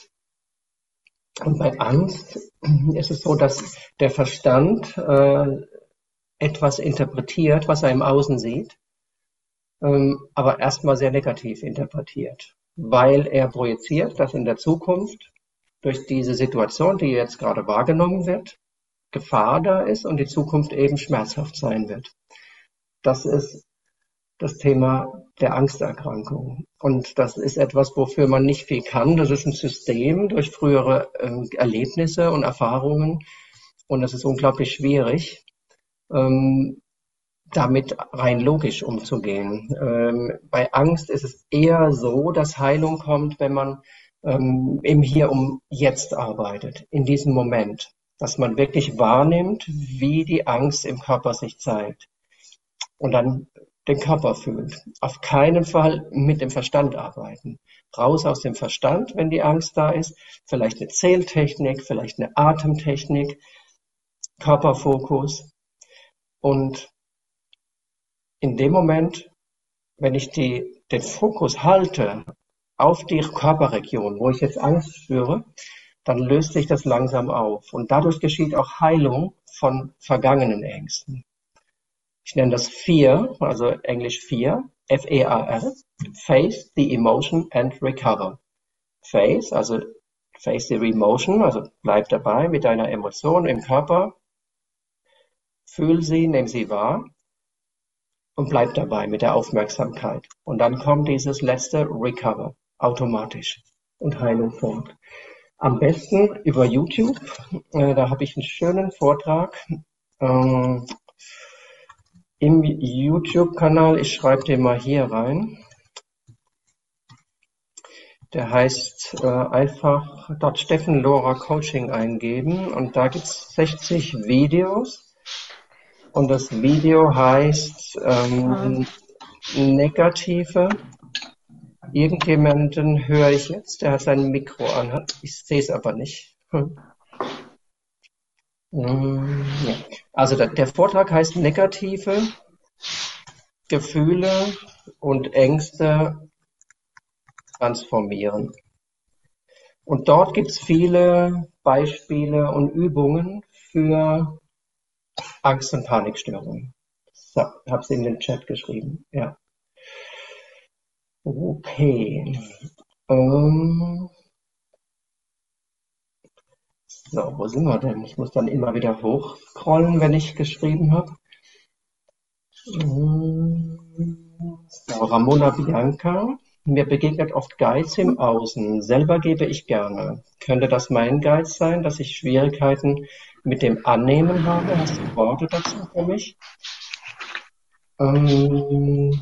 Und bei Angst ist es so, dass der Verstand äh, etwas interpretiert, was er im Außen sieht, ähm, aber erstmal sehr negativ interpretiert, weil er projiziert, dass in der Zukunft durch diese Situation, die jetzt gerade wahrgenommen wird, Gefahr da ist und die Zukunft eben schmerzhaft sein wird. Das ist das Thema der Angsterkrankung. Und das ist etwas, wofür man nicht viel kann. Das ist ein System durch frühere äh, Erlebnisse und Erfahrungen. Und es ist unglaublich schwierig, ähm, damit rein logisch umzugehen. Ähm, bei Angst ist es eher so, dass Heilung kommt, wenn man ähm, im Hier um Jetzt arbeitet, in diesem Moment. Dass man wirklich wahrnimmt, wie die Angst im Körper sich zeigt. Und dann den Körper fühlt. Auf keinen Fall mit dem Verstand arbeiten. Raus aus dem Verstand, wenn die Angst da ist. Vielleicht eine Zähltechnik, vielleicht eine Atemtechnik, Körperfokus. Und in dem Moment, wenn ich die, den Fokus halte auf die Körperregion, wo ich jetzt Angst spüre, dann löst sich das langsam auf. Und dadurch geschieht auch Heilung von vergangenen Ängsten. Ich nenne das Fear, also Englisch Fear. F E A R, Face the Emotion and Recover. Face, also face the emotion, also bleib dabei mit deiner Emotion im Körper, fühl sie, nimm sie wahr und bleib dabei mit der Aufmerksamkeit. Und dann kommt dieses letzte Recover, automatisch und Heilung folgt. Am besten über YouTube, äh, da habe ich einen schönen Vortrag ähm, im YouTube-Kanal, ich schreibe den mal hier rein. Der heißt äh, einfach dort Steffen Lora Coaching eingeben und da gibt es sechzig Videos und das Video heißt ähm, Negative. Irgendjemanden höre ich jetzt, der hat sein Mikro an, ich sehe es aber nicht. Hm. Hm, ja. Also der, der Vortrag heißt Negative Gefühle und Ängste transformieren. Und dort gibt es viele Beispiele und Übungen für Angst- und Panikstörungen. So, ich habe es in den Chat geschrieben. Ja. Okay. Ähm. So, wo sind wir denn? Ich muss dann immer wieder hochscrollen, wenn ich geschrieben habe. So, Ramona Bianca. Mir begegnet oft Geiz im Außen. Selber gebe ich gerne. Könnte das mein Geiz sein, dass ich Schwierigkeiten mit dem Annehmen habe? Hast du Worte dazu für mich? Ähm,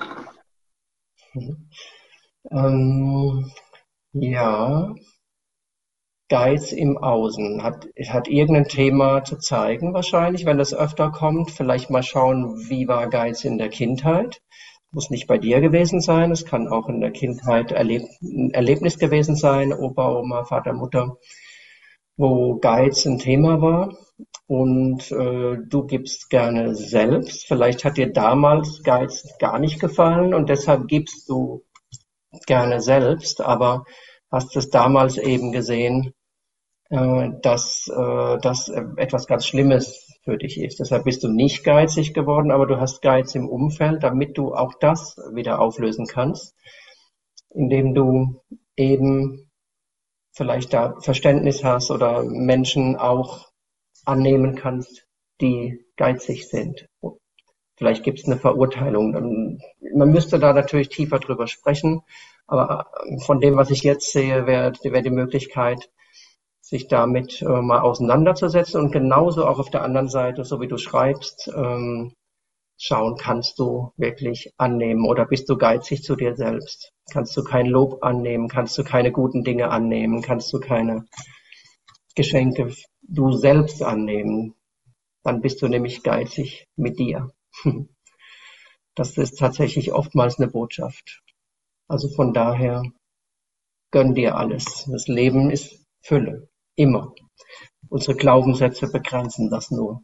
ähm, ja, Geiz im Außen. Hat, hat irgendein Thema zu zeigen wahrscheinlich, wenn das öfter kommt. Vielleicht mal schauen, wie war Geiz in der Kindheit? Muss nicht bei dir gewesen sein, es kann auch in der Kindheit erleb ein Erlebnis gewesen sein, Opa, Oma, Vater, Mutter, wo Geiz ein Thema war und äh, du gibst gerne selbst. Vielleicht hat dir damals Geiz gar nicht gefallen und deshalb gibst du gerne selbst, aber hast es damals eben gesehen, äh, dass äh, das etwas ganz Schlimmes für dich ist. Deshalb bist du nicht geizig geworden, aber du hast Geiz im Umfeld, damit du auch das wieder auflösen kannst, indem du eben vielleicht da Verständnis hast oder Menschen auch annehmen kannst, die geizig sind. Vielleicht gibt es eine Verurteilung. Man müsste da natürlich tiefer drüber sprechen, aber von dem, was ich jetzt sehe, wäre wär die Möglichkeit, sich damit äh, mal auseinanderzusetzen und genauso auch auf der anderen Seite, so wie du schreibst, ähm, schauen, kannst du wirklich annehmen oder bist du geizig zu dir selbst? Kannst du kein Lob annehmen? Kannst du keine guten Dinge annehmen? Kannst du keine Geschenke du selbst annehmen? Dann bist du nämlich geizig mit dir. Das ist tatsächlich oftmals eine Botschaft. Also von daher, gönn dir alles. Das Leben ist Fülle. Immer. Unsere Glaubenssätze begrenzen das nur.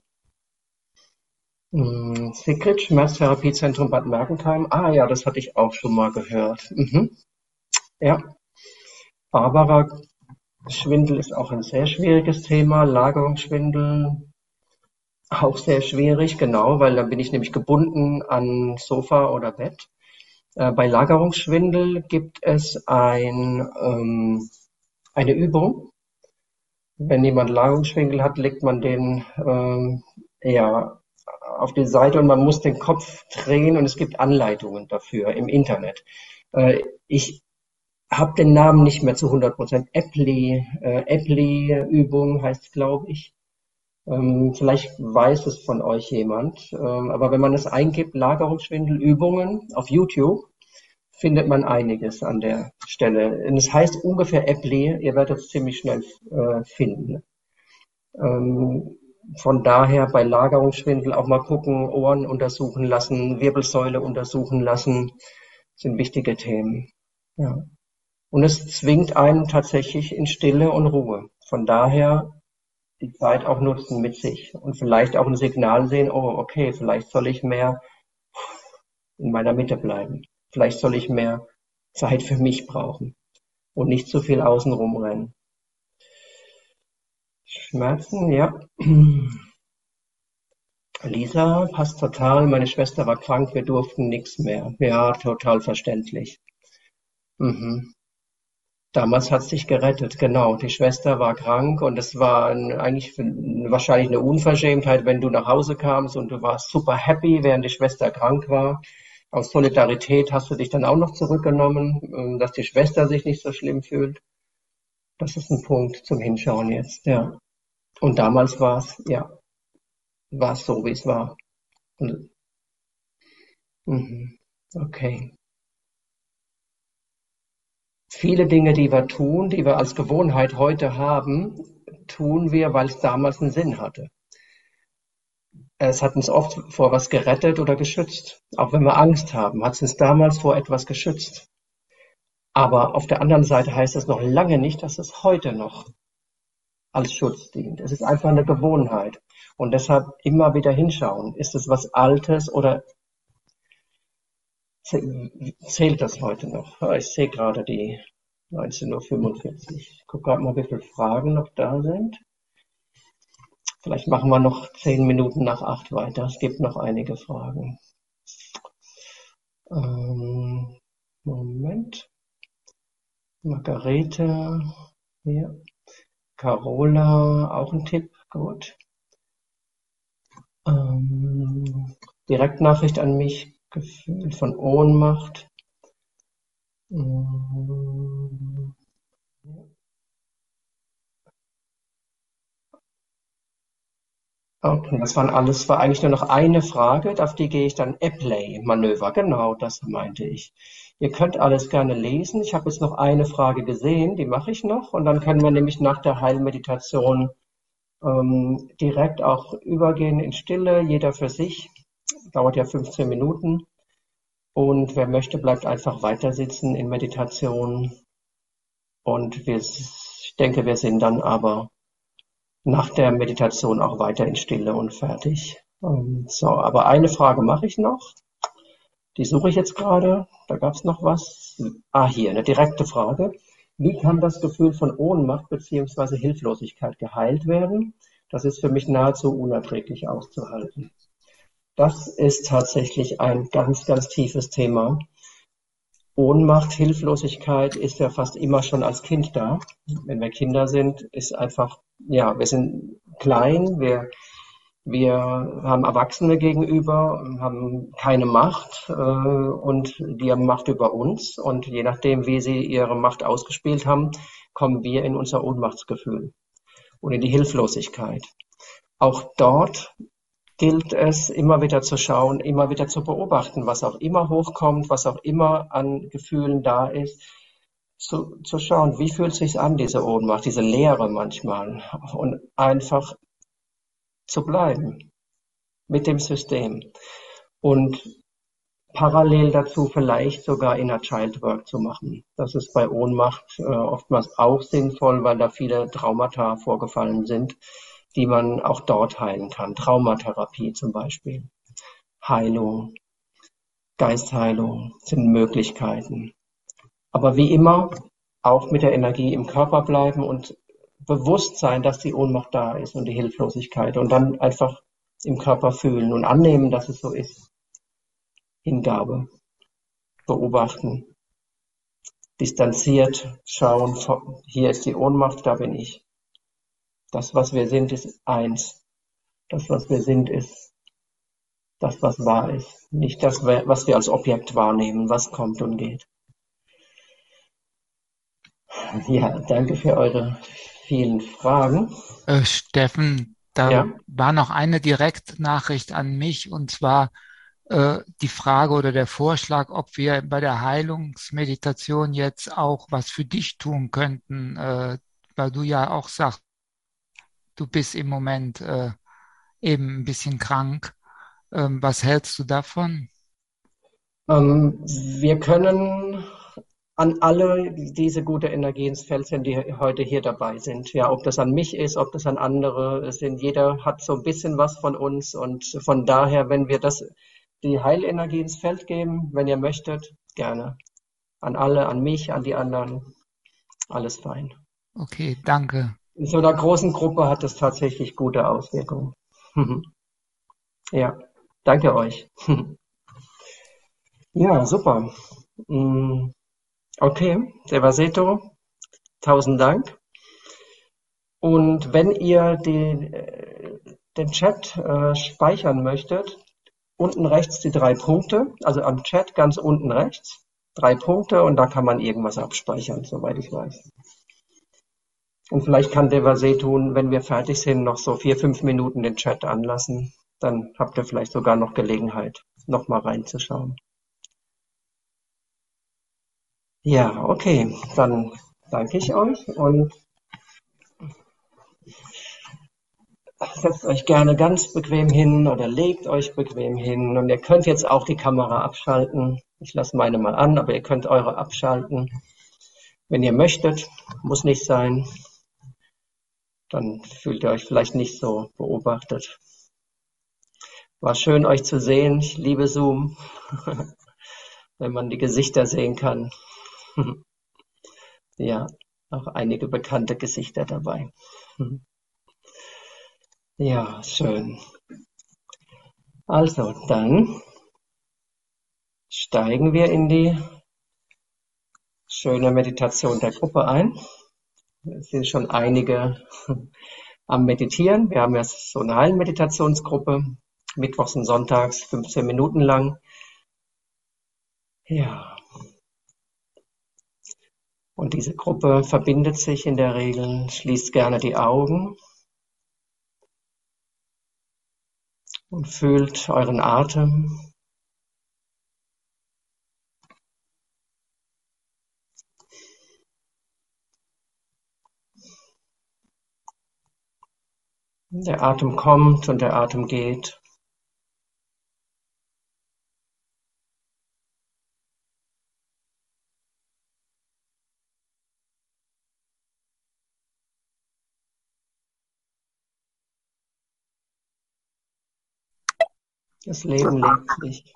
Hm, Sigrid, Schmerztherapiezentrum Bad Mergentheim. Ah ja, das hatte ich auch schon mal gehört. Mhm. Ja. Barbara, Schwindel ist auch ein sehr schwieriges Thema. Lagerungsschwindel, auch sehr schwierig, genau, weil dann bin ich nämlich gebunden an Sofa oder Bett. Äh, bei Lagerungsschwindel gibt es ein, ähm, eine Übung. Wenn jemand Lagerungsschwindel hat, legt man den ähm, ja, auf die Seite und man muss den Kopf drehen und es gibt Anleitungen dafür im Internet. Äh, ich habe den Namen nicht mehr zu hundert Prozent. Epley, äh, Epley-Übung heißt es, glaube ich. Ähm, vielleicht weiß es von euch jemand. Ähm, aber wenn man es eingibt, Lagerungsschwindelübungen auf YouTube, findet man einiges an der Stelle. Und es heißt ungefähr Epley, ihr werdet es ziemlich schnell äh, finden. Ähm, von daher bei Lagerungsschwindel auch mal gucken, Ohren untersuchen lassen, Wirbelsäule untersuchen lassen, sind wichtige Themen. Ja. Und es zwingt einen tatsächlich in Stille und Ruhe. Von daher die Zeit auch nutzen mit sich und vielleicht auch ein Signal sehen, oh, okay, vielleicht soll ich mehr in meiner Mitte bleiben. Vielleicht soll ich mehr Zeit für mich brauchen und nicht zu viel außen rumrennen. Schmerzen, ja. Lisa, passt total. Meine Schwester war krank, wir durften nichts mehr. Ja, total verständlich. Mhm. Damals hat es dich gerettet, genau. Die Schwester war krank und es war ein, eigentlich wahrscheinlich eine Unverschämtheit, wenn du nach Hause kamst und du warst super happy, während die Schwester krank war. Aus Solidarität hast du dich dann auch noch zurückgenommen, ähm, dass die Schwester sich nicht so schlimm fühlt. Das ist ein Punkt zum Hinschauen jetzt, ja. Und damals war es, ja, war es so, wie es war. Und, mhm. Okay. Viele Dinge, die wir tun, die wir als Gewohnheit heute haben, tun wir, weil es damals einen Sinn hatte. Es hat uns oft vor was gerettet oder geschützt. Auch wenn wir Angst haben, hat es uns damals vor etwas geschützt. Aber auf der anderen Seite heißt es noch lange nicht, dass es heute noch als Schutz dient. Es ist einfach eine Gewohnheit. Und deshalb immer wieder hinschauen. Ist es was Altes oder zählt das heute noch? Ich sehe gerade die neunzehn Uhr fünfundvierzig. Ich gucke gerade mal, wie viele Fragen noch da sind. Vielleicht machen wir noch zehn Minuten nach acht weiter. Es gibt noch einige Fragen. Ähm, Moment. Margarete. Hier. Carola, auch ein Tipp. Gut. Ähm, Direktnachricht an mich. Gefühl von Ohnmacht. Ähm, Okay, das waren alles, war eigentlich nur noch eine Frage, auf die gehe ich dann Airplay-Manöver. Genau, das meinte ich. Ihr könnt alles gerne lesen. Ich habe jetzt noch eine Frage gesehen, die mache ich noch. Und dann können wir nämlich nach der Heilmeditation ähm, direkt auch übergehen in Stille, jeder für sich. Dauert ja fünfzehn Minuten. Und wer möchte, bleibt einfach weiter sitzen in Meditation. Und wir, ich denke, wir sind dann aber nach der Meditation auch weiter in Stille und fertig. Ähm, So, aber eine Frage mache ich noch. Die suche ich jetzt gerade. Da gab es noch was. Ah, hier, eine direkte Frage. Wie kann das Gefühl von Ohnmacht bzw. Hilflosigkeit geheilt werden? Das ist für mich nahezu unerträglich auszuhalten. Das ist tatsächlich ein ganz, ganz tiefes Thema. Ohnmacht, Hilflosigkeit ist ja fast immer schon als Kind da. Wenn wir Kinder sind, ist einfach, ja, wir sind klein, wir, wir haben Erwachsene gegenüber, haben keine Macht äh, und die haben Macht über uns. Und je nachdem, wie sie ihre Macht ausgespielt haben, kommen wir in unser Ohnmachtsgefühl und in die Hilflosigkeit. Auch dort gilt es, immer wieder zu schauen, immer wieder zu beobachten, was auch immer hochkommt, was auch immer an Gefühlen da ist, zu, zu schauen, wie fühlt es sich an, diese Ohnmacht, diese Leere manchmal, und einfach zu bleiben mit dem System und parallel dazu vielleicht sogar Inner Child Work zu machen. Das ist bei Ohnmacht äh, oftmals auch sinnvoll, weil da viele Traumata vorgefallen sind, die man auch dort heilen kann. Traumatherapie zum Beispiel. Heilung, Geistheilung sind Möglichkeiten. Aber wie immer auch mit der Energie im Körper bleiben und bewusst sein, dass die Ohnmacht da ist und die Hilflosigkeit und dann einfach im Körper fühlen und annehmen, dass es so ist. Hingabe, beobachten, distanziert schauen, hier ist die Ohnmacht, da bin ich. Das, was wir sind, ist eins. Das, was wir sind, ist das, was wahr ist. Nicht das, was wir als Objekt wahrnehmen, was kommt und geht. Ja, danke für eure vielen Fragen. Äh, Steffen, da Ja. war noch eine Direktnachricht an mich, und zwar äh, die Frage oder der Vorschlag, ob wir bei der Heilungsmeditation jetzt auch was für dich tun könnten, äh, weil du ja auch sagst, du bist im Moment äh, eben ein bisschen krank. Ähm, was hältst du davon? Ähm, wir können an alle diese gute Energie ins Feld senden, die heute hier dabei sind. Ja, ob das an mich ist, ob das an andere sind. Jeder hat so ein bisschen was von uns und von daher, wenn wir das, die Heilenergie ins Feld geben, wenn ihr möchtet, gerne. An alle, an mich, an die anderen. Alles fein. Okay, danke. In so einer großen Gruppe hat es tatsächlich gute Auswirkungen. Ja, danke euch. Ja, super. Mm, Okay, Devaseto, tausend Dank. Und wenn ihr den, äh, den Chat äh, speichern möchtet, unten rechts die drei Punkte, also am Chat ganz unten rechts, drei Punkte und da kann man irgendwas abspeichern, soweit ich weiß. Und vielleicht kann Devasetun, wenn wir fertig sind, noch so vier, fünf Minuten den Chat anlassen. Dann habt ihr vielleicht sogar noch Gelegenheit, noch mal reinzuschauen. Ja, okay, dann danke ich euch und setzt euch gerne ganz bequem hin oder legt euch bequem hin. Und ihr könnt jetzt auch die Kamera abschalten. Ich lasse meine mal an, aber ihr könnt eure abschalten, wenn ihr möchtet. Muss nicht sein. Dann fühlt ihr euch vielleicht nicht so beobachtet. War schön, euch zu sehen. Ich liebe Zoom, wenn man die Gesichter sehen kann. Ja, auch einige bekannte Gesichter dabei. Ja, schön. Also, dann steigen wir in die schöne Meditation der Gruppe ein. Es sind schon einige am Meditieren. Wir haben ja so eine Hallenmeditationsgruppe, mittwochs und sonntags, fünfzehn Minuten lang. Ja. Und diese Gruppe verbindet sich in der Regel, schließt gerne die Augen und fühlt euren Atem. Der Atem kommt und der Atem geht. Das Leben lebt sich.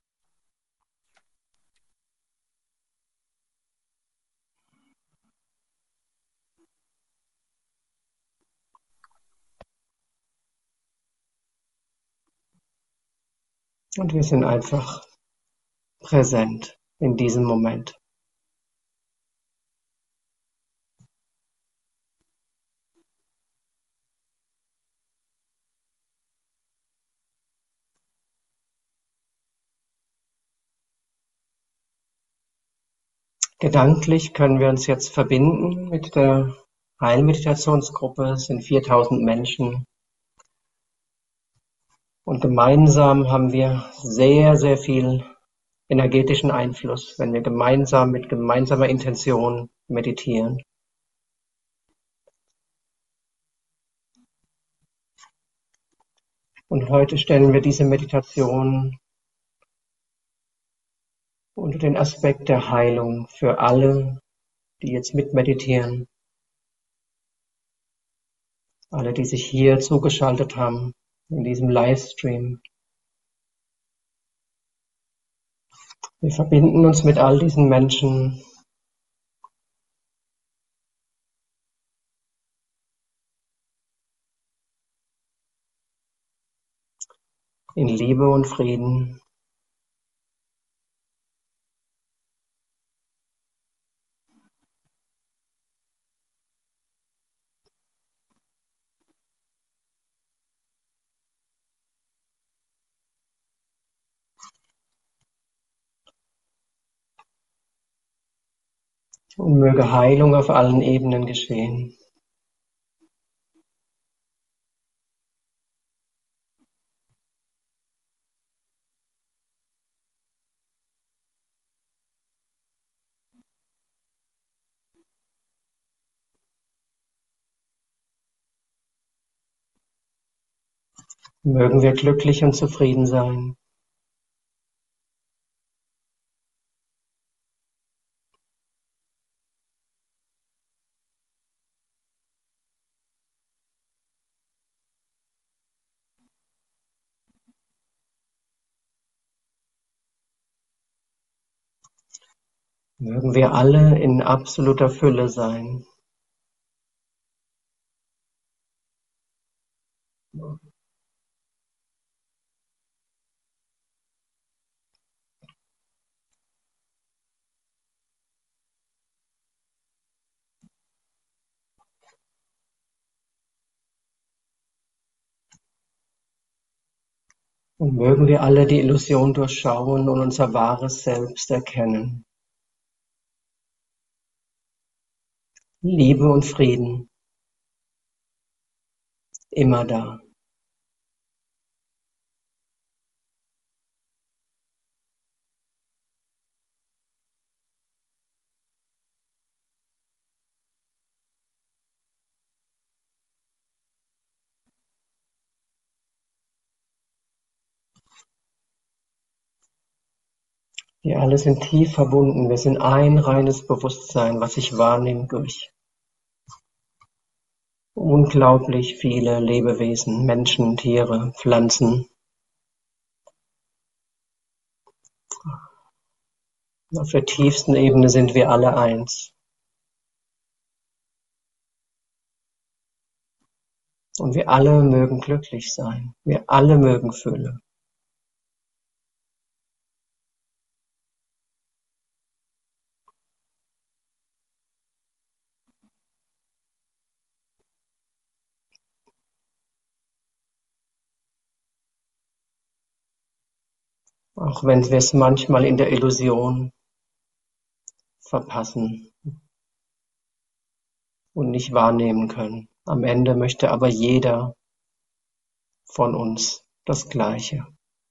Und wir sind einfach präsent in diesem Moment. Gedanklich können wir uns jetzt verbinden mit der Heilmeditationsgruppe. Es sind viertausend Menschen. Und gemeinsam haben wir sehr, sehr viel energetischen Einfluss, wenn wir gemeinsam mit gemeinsamer Intention meditieren. Und heute stellen wir diese Meditation unter den Aspekt der Heilung für alle, die jetzt mitmeditieren, alle, die sich hier zugeschaltet haben in diesem Livestream. Wir verbinden uns mit all diesen Menschen in Liebe und Frieden. Und möge Heilung auf allen Ebenen geschehen. Mögen wir glücklich und zufrieden sein. Mögen wir alle in absoluter Fülle sein. Und mögen wir alle die Illusion durchschauen und unser wahres Selbst erkennen. Liebe und Frieden, immer da. Wir alle sind tief verbunden. Wir sind ein reines Bewusstsein, was sich wahrnimmt durch unglaublich viele Lebewesen, Menschen, Tiere, Pflanzen. Auf der tiefsten Ebene sind wir alle eins. Und wir alle mögen glücklich sein. Wir alle mögen Fülle. Auch wenn wir es manchmal in der Illusion verpassen und nicht wahrnehmen können. Am Ende möchte aber jeder von uns das Gleiche.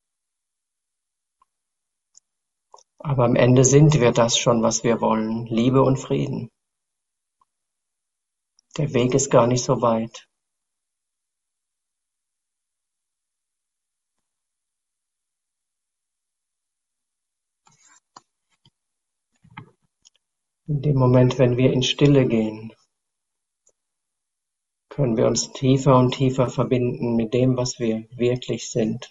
Aber am Ende sind wir das schon, was wir wollen. Liebe und Frieden. Der Weg ist gar nicht so weit. In dem Moment, wenn wir in Stille gehen, können wir uns tiefer und tiefer verbinden mit dem, was wir wirklich sind.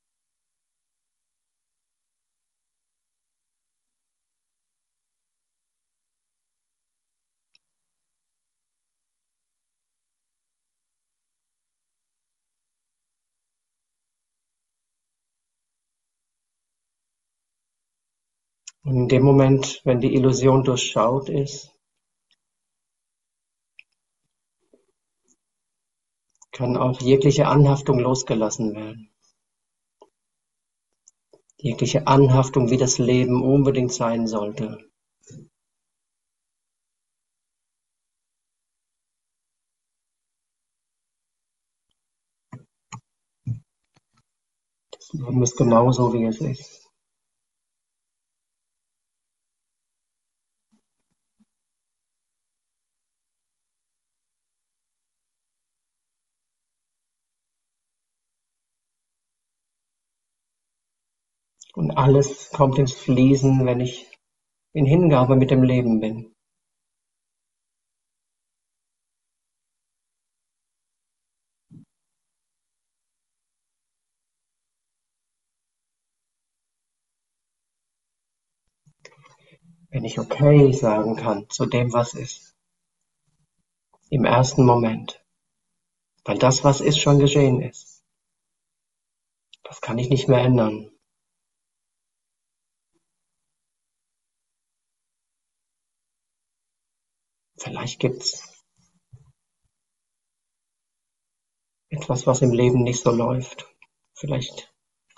Und in dem Moment, wenn die Illusion durchschaut ist, kann auch jegliche Anhaftung losgelassen werden. Jegliche Anhaftung, wie das Leben unbedingt sein sollte. Das Leben ist genauso, wie es ist. Und alles kommt ins Fließen, wenn ich in Hingabe mit dem Leben bin. Wenn ich okay sagen kann zu dem, was ist. Im ersten Moment. Weil das, was ist, schon geschehen ist. Das kann ich nicht mehr ändern. Vielleicht gibt's etwas, was im Leben nicht so läuft. Vielleicht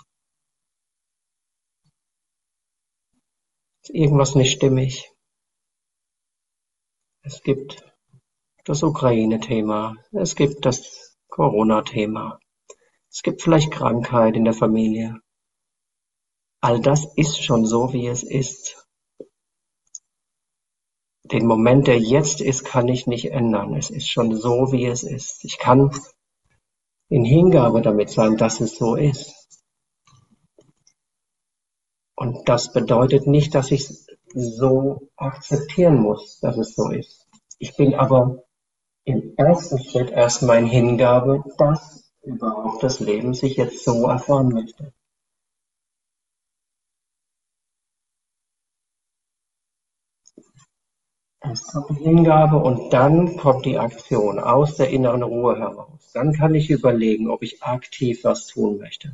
ist irgendwas nicht stimmig. Es gibt das Ukraine-Thema. Es gibt das Corona-Thema. Es gibt vielleicht Krankheit in der Familie. All das ist schon so, wie es ist. Den Moment, der jetzt ist, kann ich nicht ändern. Es ist schon so, wie es ist. Ich kann in Hingabe damit sein, dass es so ist. Und das bedeutet nicht, dass ich es so akzeptieren muss, dass es so ist. Ich bin aber im ersten Schritt erstmal in Hingabe, dass überhaupt das Leben sich jetzt so erfahren möchte. Erst kommt die Hingabe und dann kommt die Aktion aus der inneren Ruhe heraus. Dann kann ich überlegen, ob ich aktiv was tun möchte.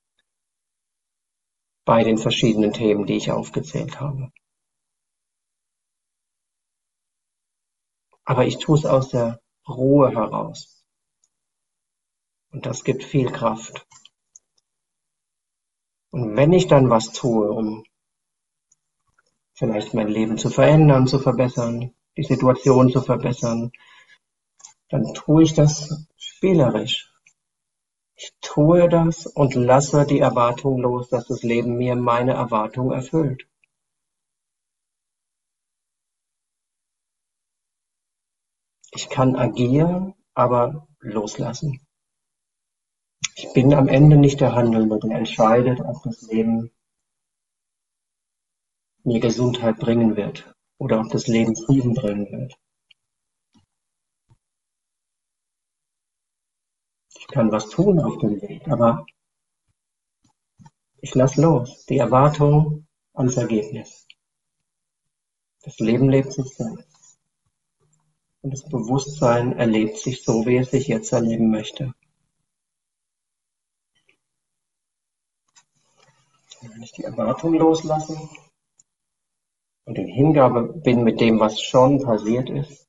Bei den verschiedenen Themen, die ich aufgezählt habe. Aber ich tue es aus der Ruhe heraus. Und das gibt viel Kraft. Und wenn ich dann was tue, um vielleicht mein Leben zu verändern, zu verbessern, die Situation zu verbessern, dann tue ich das spielerisch. Ich tue das und lasse die Erwartung los, dass das Leben mir meine Erwartung erfüllt. Ich kann agieren, aber loslassen. Ich bin am Ende nicht der Handelnde, der entscheidet, ob das Leben mir Gesundheit bringen wird oder ob das Leben Frieden bringen wird. Ich kann was tun auf dem Weg, aber ich lasse los. Die Erwartung ans Ergebnis. Das Leben lebt sich selbst. Und das Bewusstsein erlebt sich so, wie es sich jetzt erleben möchte. Und wenn ich die Erwartung loslasse und in Hingabe bin mit dem, was schon passiert ist,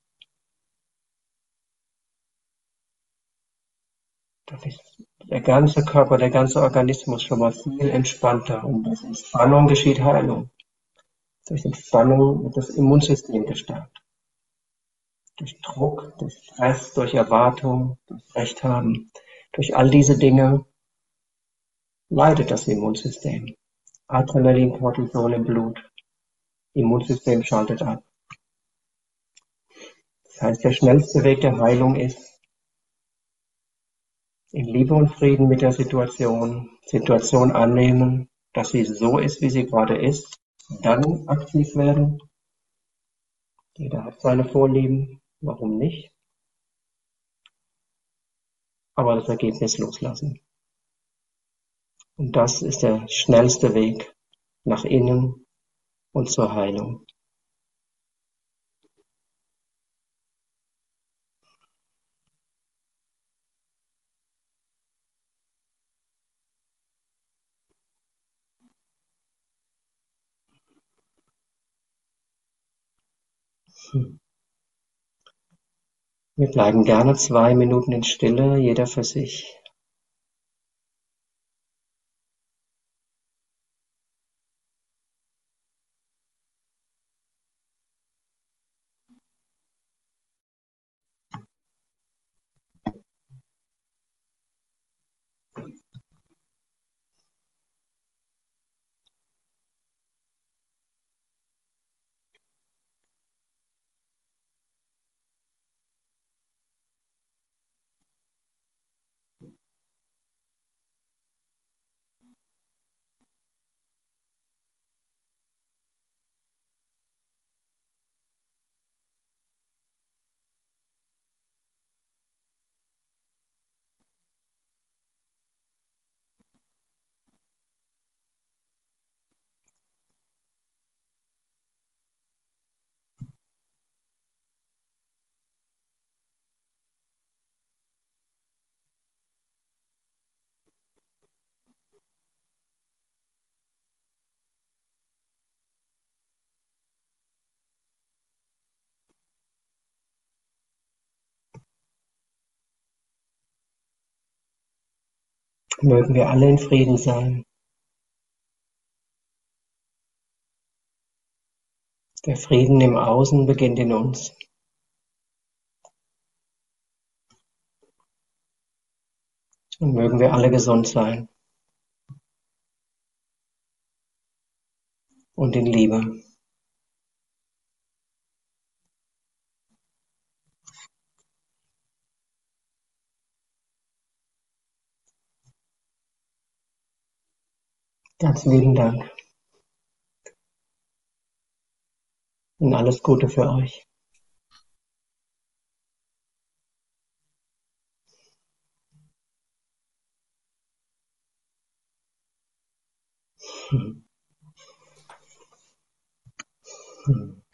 dann ist der ganze Körper, der ganze Organismus schon mal viel entspannter. Und durch Entspannung geschieht Heilung. Durch Entspannung wird das Immunsystem gestärkt. Durch Druck, durch Stress, durch Erwartung, durch Recht haben, durch all diese Dinge leidet das Immunsystem. Adrenalin, Cortisol im Blut. Immunsystem schaltet ab. Das heißt, der schnellste Weg der Heilung ist, in Liebe und Frieden mit der Situation, Situation annehmen, dass sie so ist, wie sie gerade ist, dann aktiv werden. Jeder hat seine Vorlieben, warum nicht? Aber das Ergebnis loslassen. Und das ist der schnellste Weg nach innen und zur Heilung. Hm. Wir bleiben gerne zwei Minuten in Stille, jeder für sich. Mögen wir alle in Frieden sein. Der Frieden im Außen beginnt in uns. Und mögen wir alle gesund sein. Und in Liebe. Ganz lieben Dank. Und alles Gute für euch. Hm. Hm.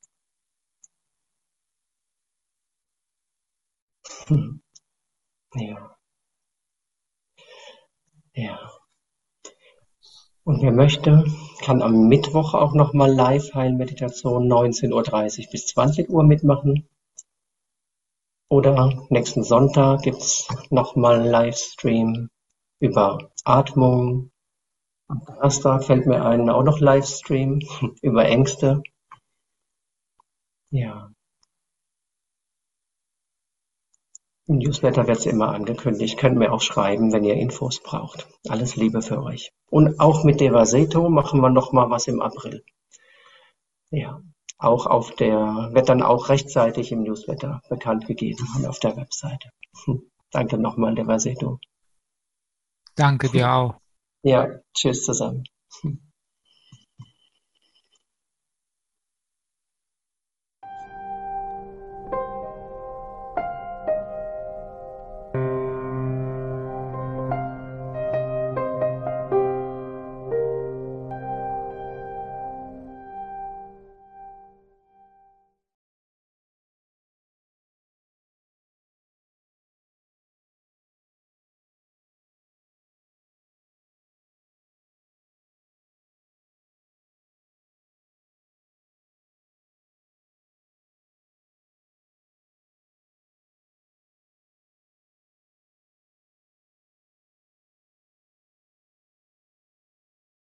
Hm. Ja. Ja. Und wer möchte, kann am Mittwoch auch nochmal Live-Heilmeditation neunzehn Uhr dreißig bis zwanzig Uhr mitmachen. Oder nächsten Sonntag gibt's nochmal einen Livestream über Atmung, Am Donnerstag fällt mir ein, auch noch Livestream über Ängste. Ja. Im Newsletter wird es immer angekündigt. Könnt mir auch schreiben, wenn ihr Infos braucht. Alles Liebe für euch. Und auch mit Devaseto machen wir noch mal was im April. Ja, auch auf der, wird dann auch rechtzeitig im Newsletter bekannt gegeben und auf der Webseite. Hm. Danke nochmal, Devaseto. Danke dir auch. Ja, tschüss zusammen.